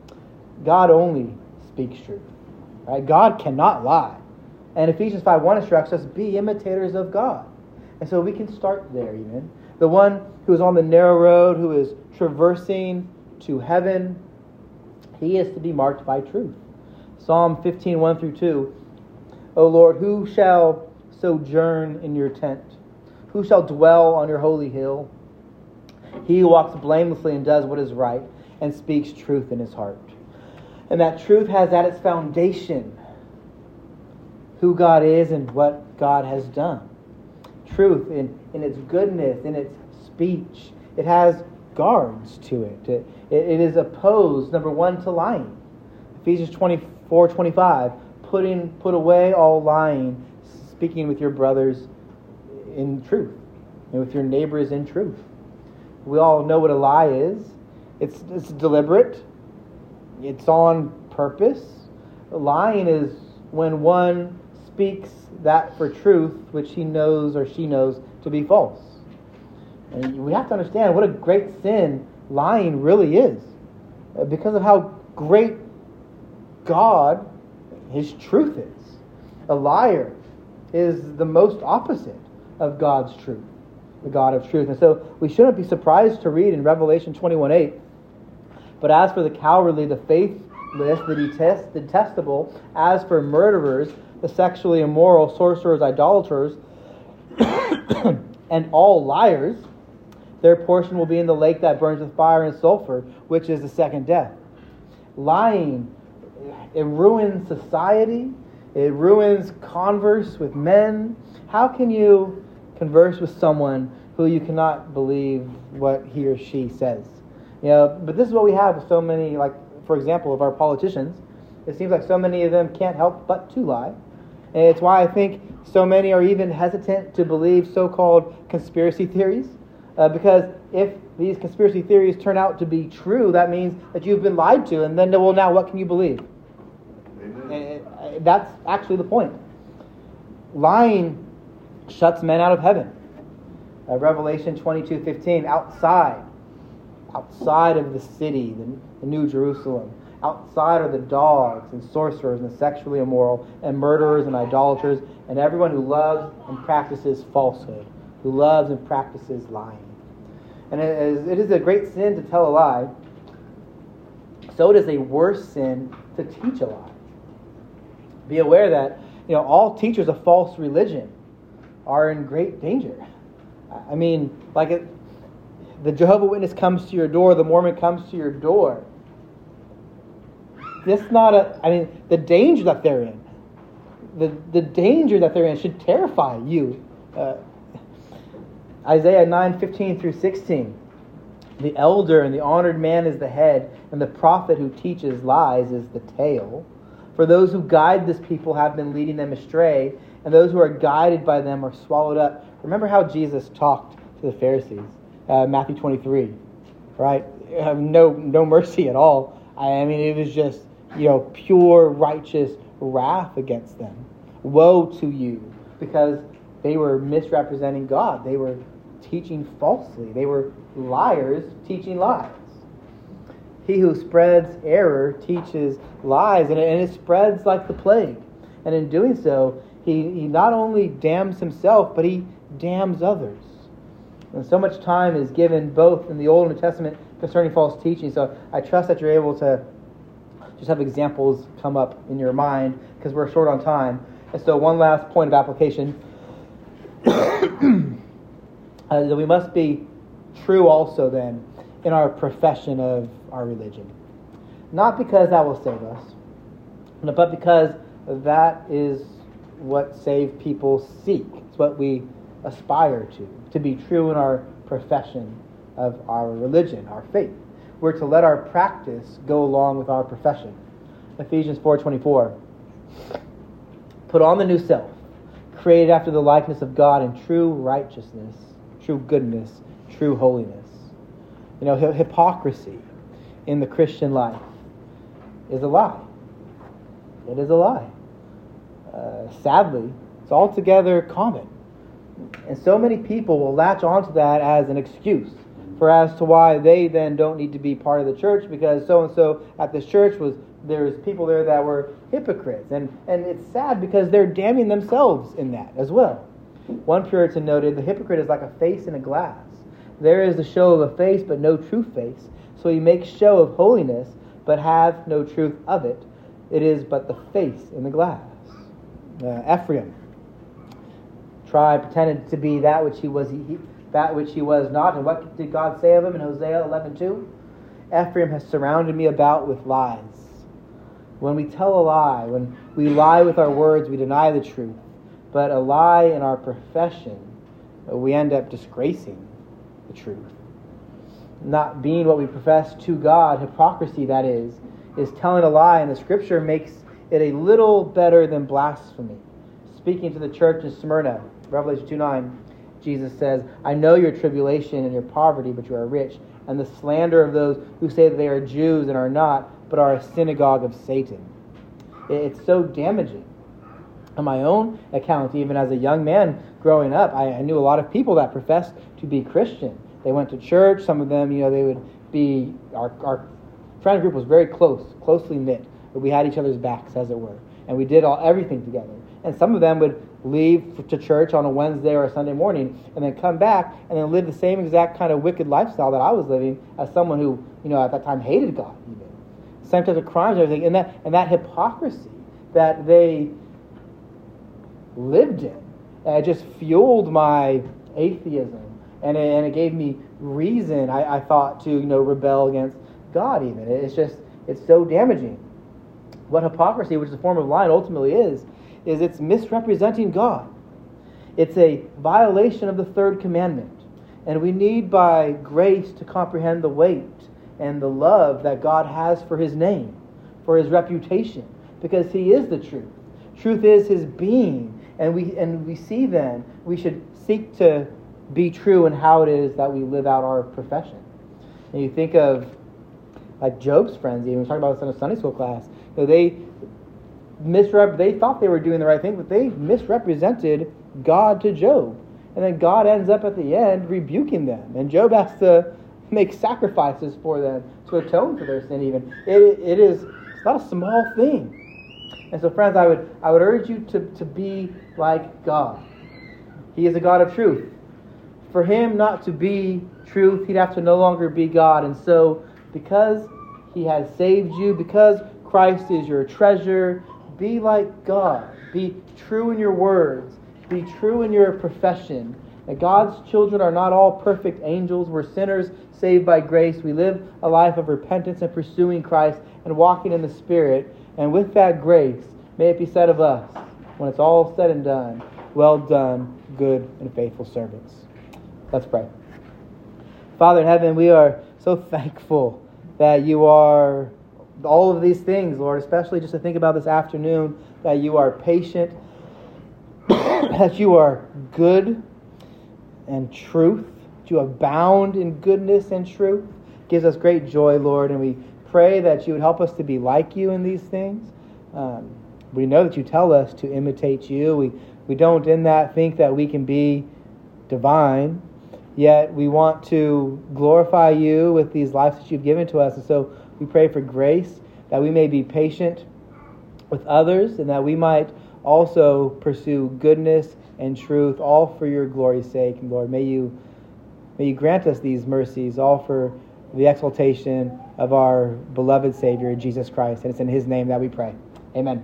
God only speaks truth. Right? God cannot lie. And Ephesians five one instructs us, be imitators of God. And so we can start there even. The one who is on the narrow road, who is traversing to heaven, he is to be marked by truth. Psalm fifteen, one through two. O Lord, who shall sojourn in your tent? Who shall dwell on your holy hill? He who walks blamelessly and does what is right and speaks truth in his heart. And that truth has at its foundation who God is and what God has done. Truth in, in its goodness, in its speech. It has guards to it. It, it is opposed, number one, to lying. Ephesians twenty-four twenty-five, putting put away all lying, speaking with your brothers in truth, and with your neighbors in truth. We all know what a lie is. It's it's deliberate. It's on purpose. Lying is when one speaks that for truth which he knows or she knows to be false. And we have to understand what a great sin lying really is, because of how great God, his truth is. A liar is the most opposite of God's truth, the God of truth. And so we shouldn't be surprised to read in Revelation twenty-one eight, but as for the cowardly, the faithless, the detest, detestable, as for murderers, the sexually immoral, sorcerers, idolaters, and all liars, their portion will be in the lake that burns with fire and sulfur, which is the second death. Lying it ruins society. It ruins converse with men. How can you converse with someone who you cannot believe what he or she says? You know, but this is what we have with so many, like, for example, of our politicians. It seems like so many of them can't help but to lie. And it's why I think so many are even hesitant to believe so-called conspiracy theories. Uh, because if these conspiracy theories turn out to be true, that means that you've been lied to. And then, well, now what can you believe? Amen. And that's actually the point. Lying shuts men out of heaven. Uh, Revelation twenty-two fifteen, outside, outside of the city, the, the New Jerusalem, outside are the dogs and sorcerers and sexually immoral and murderers and idolaters and everyone who loves and practices falsehood, who loves and practices lying. And it is, it is a great sin to tell a lie. So it is a worse sin to teach a lie. Be aware that, you know, all teachers of false religion are in great danger. I mean, like it, the Jehovah Witness comes to your door, the Mormon comes to your door. This not a, I mean, the danger that they're in, the, the danger that they're in should terrify you. Uh, Isaiah nine fifteen through sixteen. The elder and the honored man is the head, and the prophet who teaches lies is the tail. For those who guide this people have been leading them astray, and those who are guided by them are swallowed up. Remember how Jesus talked to the Pharisees, uh, Matthew twenty-three, right? Uh, no, no mercy at all. I mean, it was just, you know, pure righteous wrath against them. Woe to you, because they were misrepresenting God. They were teaching falsely. They were liars teaching lies. He who spreads error teaches lies, and it, and it spreads like the plague. And in doing so, he, he not only damns himself, but he damns others. And so much time is given both in the Old and New Testament concerning false teaching. So I trust that you're able to just have examples come up in your mind, because we're short on time. And so one last point of application. uh, that we must be true also then in our profession of our religion. Not because that will save us, but because that is what saved people seek. It's what we aspire to, to be true in our profession of our religion, our faith. We're to let our practice go along with our profession. Ephesians four twenty-four. Put on the new self, created after the likeness of God in true righteousness, true goodness, true holiness. You know, hi- hypocrisy in the Christian life is a lie. It is a lie. Uh, sadly, it's altogether common. And so many people will latch onto that as an excuse for as to why they then don't need to be part of the church, because so-and-so at this church was, there's people there that were hypocrites. And, and it's sad because they're damning themselves in that as well. One Puritan noted, the hypocrite is like a face in a glass. There is the show of a face, but no true face. So he makes show of holiness, but hath no truth of it. It is but the face in the glass. Uh, Ephraim tried, pretended to be that which he was, he, that which he was not. And what did God say of him in Hosea eleven two? Ephraim has surrounded me about with lies. When we tell a lie, when we lie with our words, we deny the truth. But a lie in our profession, we end up disgracing the truth. Not being what we profess to God, hypocrisy that is, is telling a lie, and the Scripture makes it a little better than blasphemy. Speaking to the church in Smyrna, Revelation two nine, Jesus says, I know your tribulation and your poverty, but you are rich, and the slander of those who say that they are Jews and are not, but are a synagogue of Satan. It's so damaging. On my own account, even as a young man growing up, I, I knew a lot of people that professed to be Christian. They went to church. Some of them, you know, they would be, our, our friend group was very close, closely knit. But we had each other's backs, as it were. And we did all everything together. And some of them would leave to church on a Wednesday or a Sunday morning and then come back and then live the same exact kind of wicked lifestyle that I was living as someone who, you know, at that time hated God even. Same types of crimes and everything. And that, and that hypocrisy that they lived in, uh, just fueled my atheism. And it, and it gave me reason, I, I thought, to, you know, rebel against God even. It's just, it's so damaging. what hypocrisy, which is a form of lying, ultimately is, is it's misrepresenting God. It's a violation of the third commandment. And we need by grace to comprehend the weight and the love that God has for His name, for His reputation, because He is the truth. Truth is His being. And we and we see then, we should seek to be true in how it is that we live out our profession. And you think of like Job's friends, even we talked about this in a Sunday school class. You know, they misrep they thought they were doing the right thing, but they misrepresented God to Job. And then God ends up at the end rebuking them. And Job has to make sacrifices for them to atone for their sin even. It, it is it's not a small thing. And so friends, I would I would urge you to, to be like God. He is a God of truth. For Him not to be truth, He'd have to no longer be God. And so because He has saved you, because Christ is your treasure, be like God. Be true in your words. Be true in your profession. That God's children are not all perfect angels. We're sinners saved by grace. We live a life of repentance and pursuing Christ and walking in the Spirit. And with that grace, may it be said of us, when it's all said and done, well done, good and faithful servants. Let's pray. Father in heaven, we are so thankful that You are all of these things, Lord, especially just to think about this afternoon, that You are patient, that You are good and truth, that You abound in goodness and truth. It gives us great joy, Lord, and we pray that You would help us to be like You in these things. Um, we know that You tell us to imitate You. We, we don't in that think that we can be divine, yet we want to glorify You with these lives that You've given to us. And so we pray for grace, that we may be patient with others, and that we might also pursue goodness and truth, all for Your glory's sake. And Lord, may You may You grant us these mercies, all for the exaltation of our beloved Savior, Jesus Christ. And it's in His name that we pray. Amen.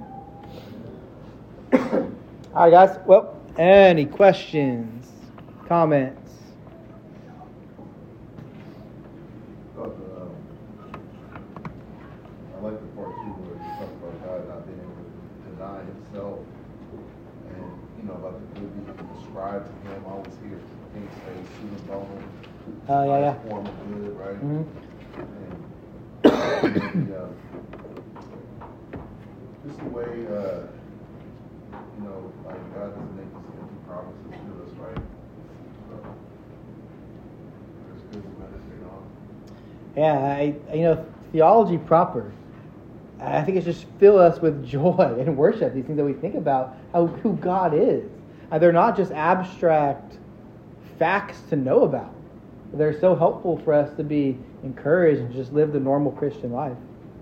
All right, guys. Well, any questions, comments? I like the part too where you talk about God not being able to deny Himself, and you know about the good being ascribed to Him. I always hear things say "suit and bone." Oh yeah, yeah. Form of good, right? Mm-hmm. And the, uh, just the way uh, you know, like God doesn't make these empty promises to us, right? So there's good to meditate on. Yeah, I you know theology proper. I think it's just fill us with joy and worship, these things that we think about, how, who God is. And they're not just abstract facts to know about. They're so helpful for us to be encouraged and just live the normal Christian life.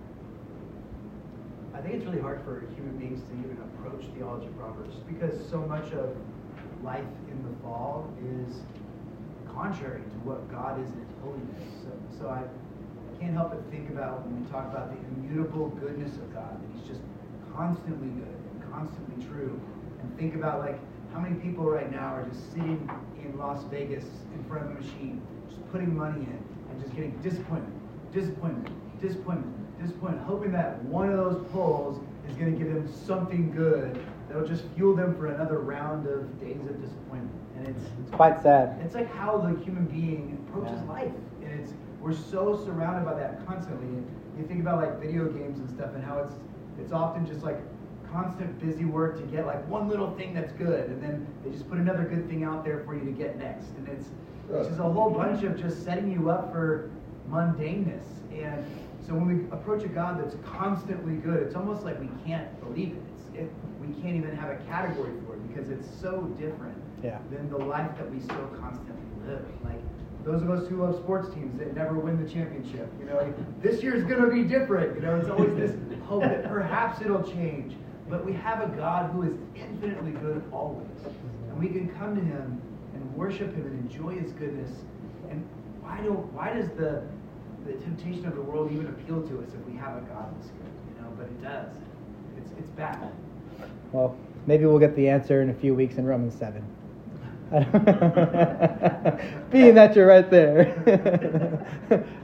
I think it's really hard for human beings to even approach theology proper, just because so much of life in the fall is contrary to what God is in His holiness. So, so I can't help but think about when we talk about the immutable goodness of God, that He's just constantly good and constantly true. And think about like how many people right now are just sitting in Las Vegas in front of a machine, just putting money in and just getting disappointment, disappointment, disappointment, disappointment, hoping that one of those pulls is going to give them something good that'll just fuel them for another round of days of disappointment. And it's It's quite sad. it's like how the human being approaches Yeah. life, and it's we're so surrounded by that constantly. And you think about like video games and stuff, and how it's it's often just like constant busy work to get like one little thing that's good, and then they just put another good thing out there for you to get next, and it's it's just a whole bunch of just setting you up for mundaneness. And so when we approach a God that's constantly good, it's almost like we can't believe it. It's, it we can't even have a category for it because it's so different Yeah. than the life that we still constantly live. Like those of us who love sports teams that never win the championship, you know, like, this year's going to be different. You know, it's always this hope that perhaps it'll change. But we have a God who is infinitely good always. And we can come to Him and worship Him and enjoy His goodness. And why don't why does the the temptation of the world even appeal to us if we have a God that's good? You know, but it does. It's it's bad. Well, maybe we'll get the answer in a few weeks in Romans seven. Being that you're right there.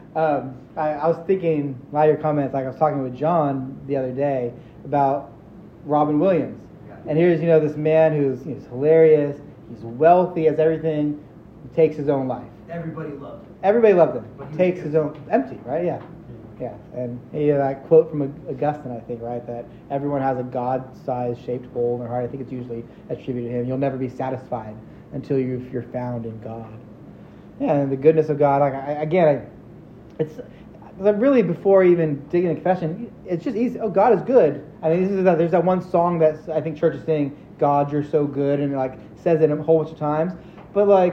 Um, I, I was thinking, a lot of your comments, like I was talking with John the other day about Robin Williams. And here's, you know, this man who's he's hilarious, he's wealthy, has everything, he takes his own life. Everybody loved him. Everybody loved him. But he Takes was his own, empty, right? Yeah. Yeah. And he, uh, that quote from Augustine, I think, right, that everyone has a God-sized shaped hole in their heart. I think it's usually attributed to him. You'll never be satisfied until you, you're found in God. Yeah, and the goodness of God, like, I, again, I, it's like really before even digging into confession, it's just easy. Oh, God is good. I mean, this is that, there's that one song that I think church is singing, God, you're so good, and like says it a whole bunch of times. But like,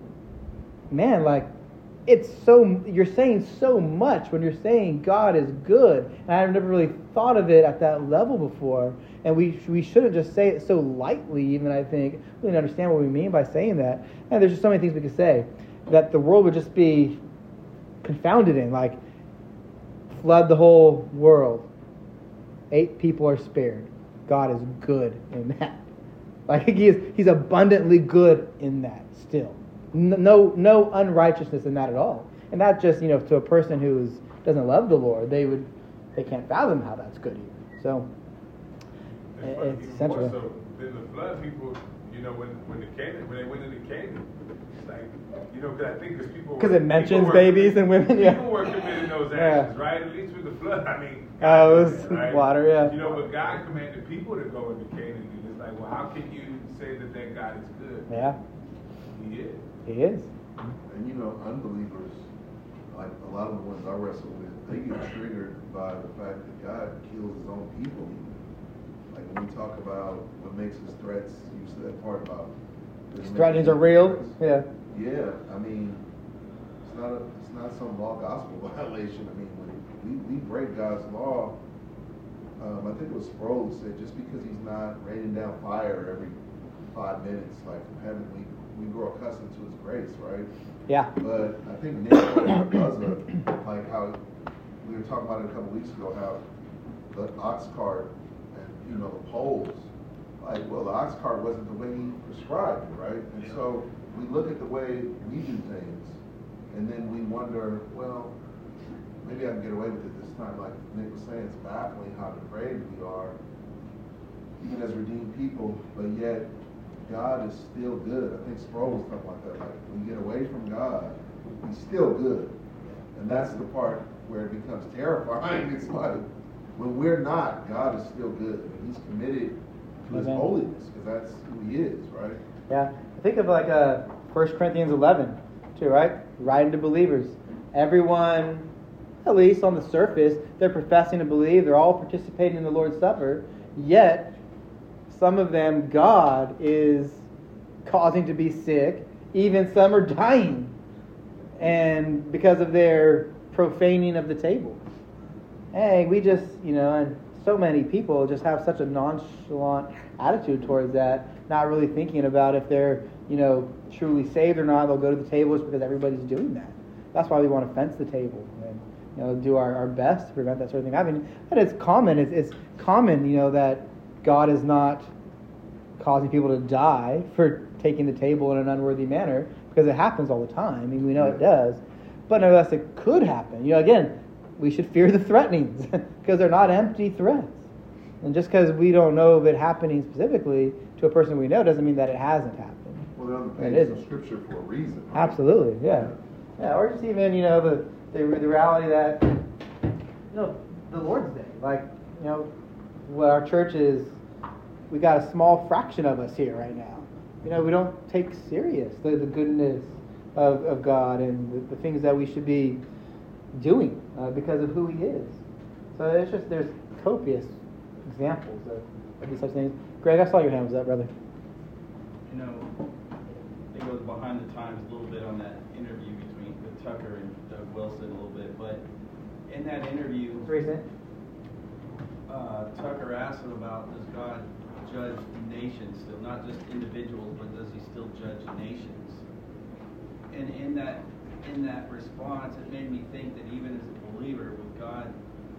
man, like, it's so, you're saying so much when you're saying God is good. And I've never really thought of it at that level before. And we we shouldn't just say it so lightly, even, I think. We didn't understand what we mean by saying that. And there's just so many things we could say that the world would just be confounded in. Like, flood the whole world. Eight people are spared. God is good in that. Like, he is, he's abundantly good in that still. No, no unrighteousness in that at all, and that just, you know, to a person who doesn't love the Lord, they would, they can't fathom how that's good either. So it's, it's central. So then the flood people, you know, when when the Canaan, when they went into Canaan, it's like, you know, because I think because people because it mentions were, babies and women, yeah. People were committing those Yeah. actions, right? At least with the flood, I mean, Oh, uh, it was right? water, yeah. You know, but God commanded people to go into Canaan, and it's like, well, how can you say that that God is good? Yeah, He is. he is. And you know, unbelievers, like a lot of the ones I wrestle with, they get triggered by the fact that God kills his own people. Like when we talk about what makes his threats, you said that part about His threatenings are real. threats. Yeah. Yeah, I mean, it's not a, it's not some law gospel violation. I mean, when we, we break God's law, um, I think it was Sproul who said just because he's not raining down fire every five minutes, like from heaven, we we grow accustomed to his grace, right? Yeah. But I think Nick does like how we were talking about it a couple weeks ago, how the ox cart and, you know, the poles, like, well, the ox cart wasn't the way he prescribed it, right? And yeah. So we look at the way we do things, and then we wonder, well, maybe I can get away with it this time. Like Nick was saying, it's baffling how depraved we are, even as redeemed people, but yet God is still good. I think Sproul was talking about that. Like, when you get away from God, he's still good. And that's the part where it becomes terrifying. It's like, when we're not, God is still good. And he's committed to his Amen. holiness, because that's who he is, right? Yeah. Think of like uh, First Corinthians eleven, too, right? Writing to believers. Everyone, at least on the surface, they're professing to believe. They're all participating in the Lord's Supper. Yet, some of them, God is causing to be sick. Even some are dying. And because of their profaning of the table. Hey, we just, you know, and so many people just have such a nonchalant attitude towards that, not really thinking about if they're, you know, truly saved or not. They'll go to the table just because everybody's doing that. That's why we want to fence the table and, you know, do our, our best to prevent that sort of thing happening. And it's common. It's, it's common, you know, that God is not causing people to die for taking the table in an unworthy manner, because it happens all the time. I mean, we know it does. But nevertheless, it could happen. You know, again, we should fear the threatenings because they're not empty threats. And just because we don't know of it happening specifically to a person we know doesn't mean that it hasn't happened. Well, they're on the It pages is. of Scripture for a reason. Right? Absolutely, yeah. Yeah, or just even, you know, the, the the reality that, you know, the Lord's Day. Like, you know, what our church is, we got a small fraction of us here right now. You know, we don't take serious the, the goodness of, of God and the, the things that we should be doing uh, because of who he is. So it's just, there's copious examples of, of these such things. Greg, I saw your hand was up, brother. You know, it goes behind the times a little bit on that interview between with Tucker and Doug Wilson a little bit, but in that interview, Recent. uh, Tucker asked him about, does God judge nations still, not just individuals, but does he still judge nations? And in that in that response, it made me think that even as a believer, with God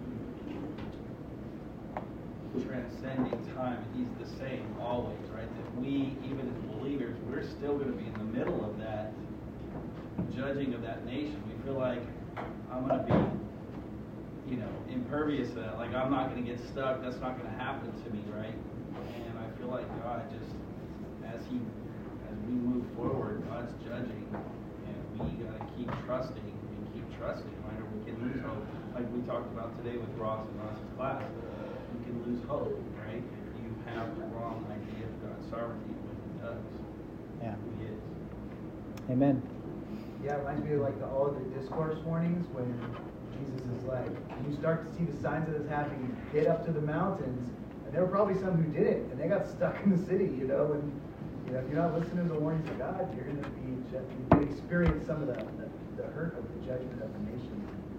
transcending time, he's the same always, right? That we, even as believers, we're still going to be in the middle of that judging of that nation. We feel like I'm gonna be, you know, impervious to that. Like, I'm not gonna get stuck. That's not gonna happen to me, right? And I feel like God just, as He, as we move forward, God's judging, and we gotta keep trusting and keep trusting, right? Or we can lose hope. Like we talked about today with Ross and Ross's class, you can lose hope, right? If you have the wrong idea of God's sovereignty when He does. Yeah. He is. Amen. Yeah, it reminds me of like the all of the discourse warnings when Jesus is like, you start to see the signs of this happening, get up to the mountains, and there were probably some who didn't, and they got stuck in the city, you know, and you know, if you're not listening to the warnings of God, you're going to be, you're going to experience some of the, the, the hurt of the judgment of the nation.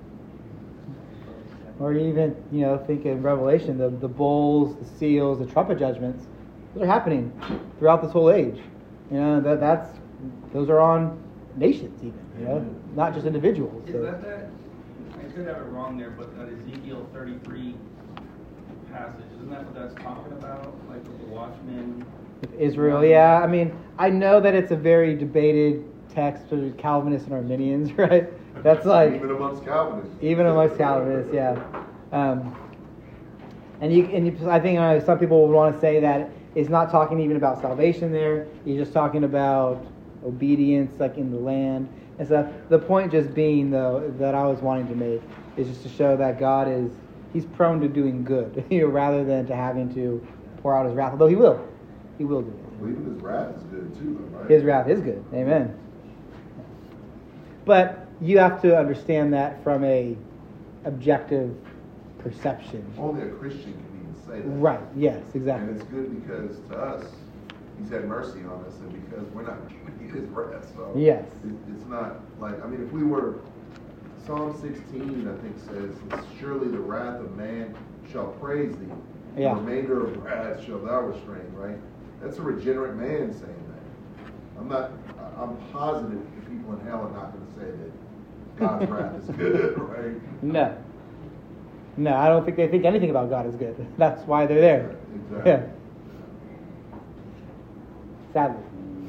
Or even, you know, think in Revelation, the, the bowls, the seals, the trumpet judgments, those are happening throughout this whole age. You know, that that's those are on nations even, you know, not just individuals. Is So. that that? I could have it wrong there, but that Ezekiel thirty-three passage, isn't that what that's talking about? Like with the watchmen? With Israel, yeah. I mean, I know that it's a very debated text for Calvinists and Arminians, right? That's like even amongst Calvinists. Even amongst Calvinists, yeah. Um, and you, and you, I think uh, some people would want to say that it's not talking even about salvation there. He's just talking about obedience, like in the land and stuff. The point just being, though, that I was wanting to make is just to show that God is, He's prone to doing good, you know, rather than to having to pour out His wrath. Although He will, He will do it. Well, even His wrath is good too, though, right? His wrath is good. Amen. But you have to understand that from a objective perception. Only a Christian can even say that. Right. Yes. Exactly. And it's good because to us, He's had mercy on us, and because we're not giving His wrath. So Yes. it, it's not like, I mean, if we were, Psalm sixteen, I think says, surely the wrath of man shall praise thee. Yeah. The remainder of wrath shall thou restrain, right? That's a regenerate man saying that. I'm not, I'm positive the people in hell are not going to say that God's wrath is good, right? No. No, I don't think they think anything about God is good. That's why they're there. Exactly. Yeah. Sadly.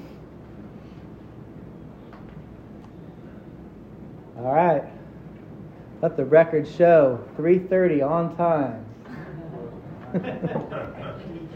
All right. Let the record show three thirty on time.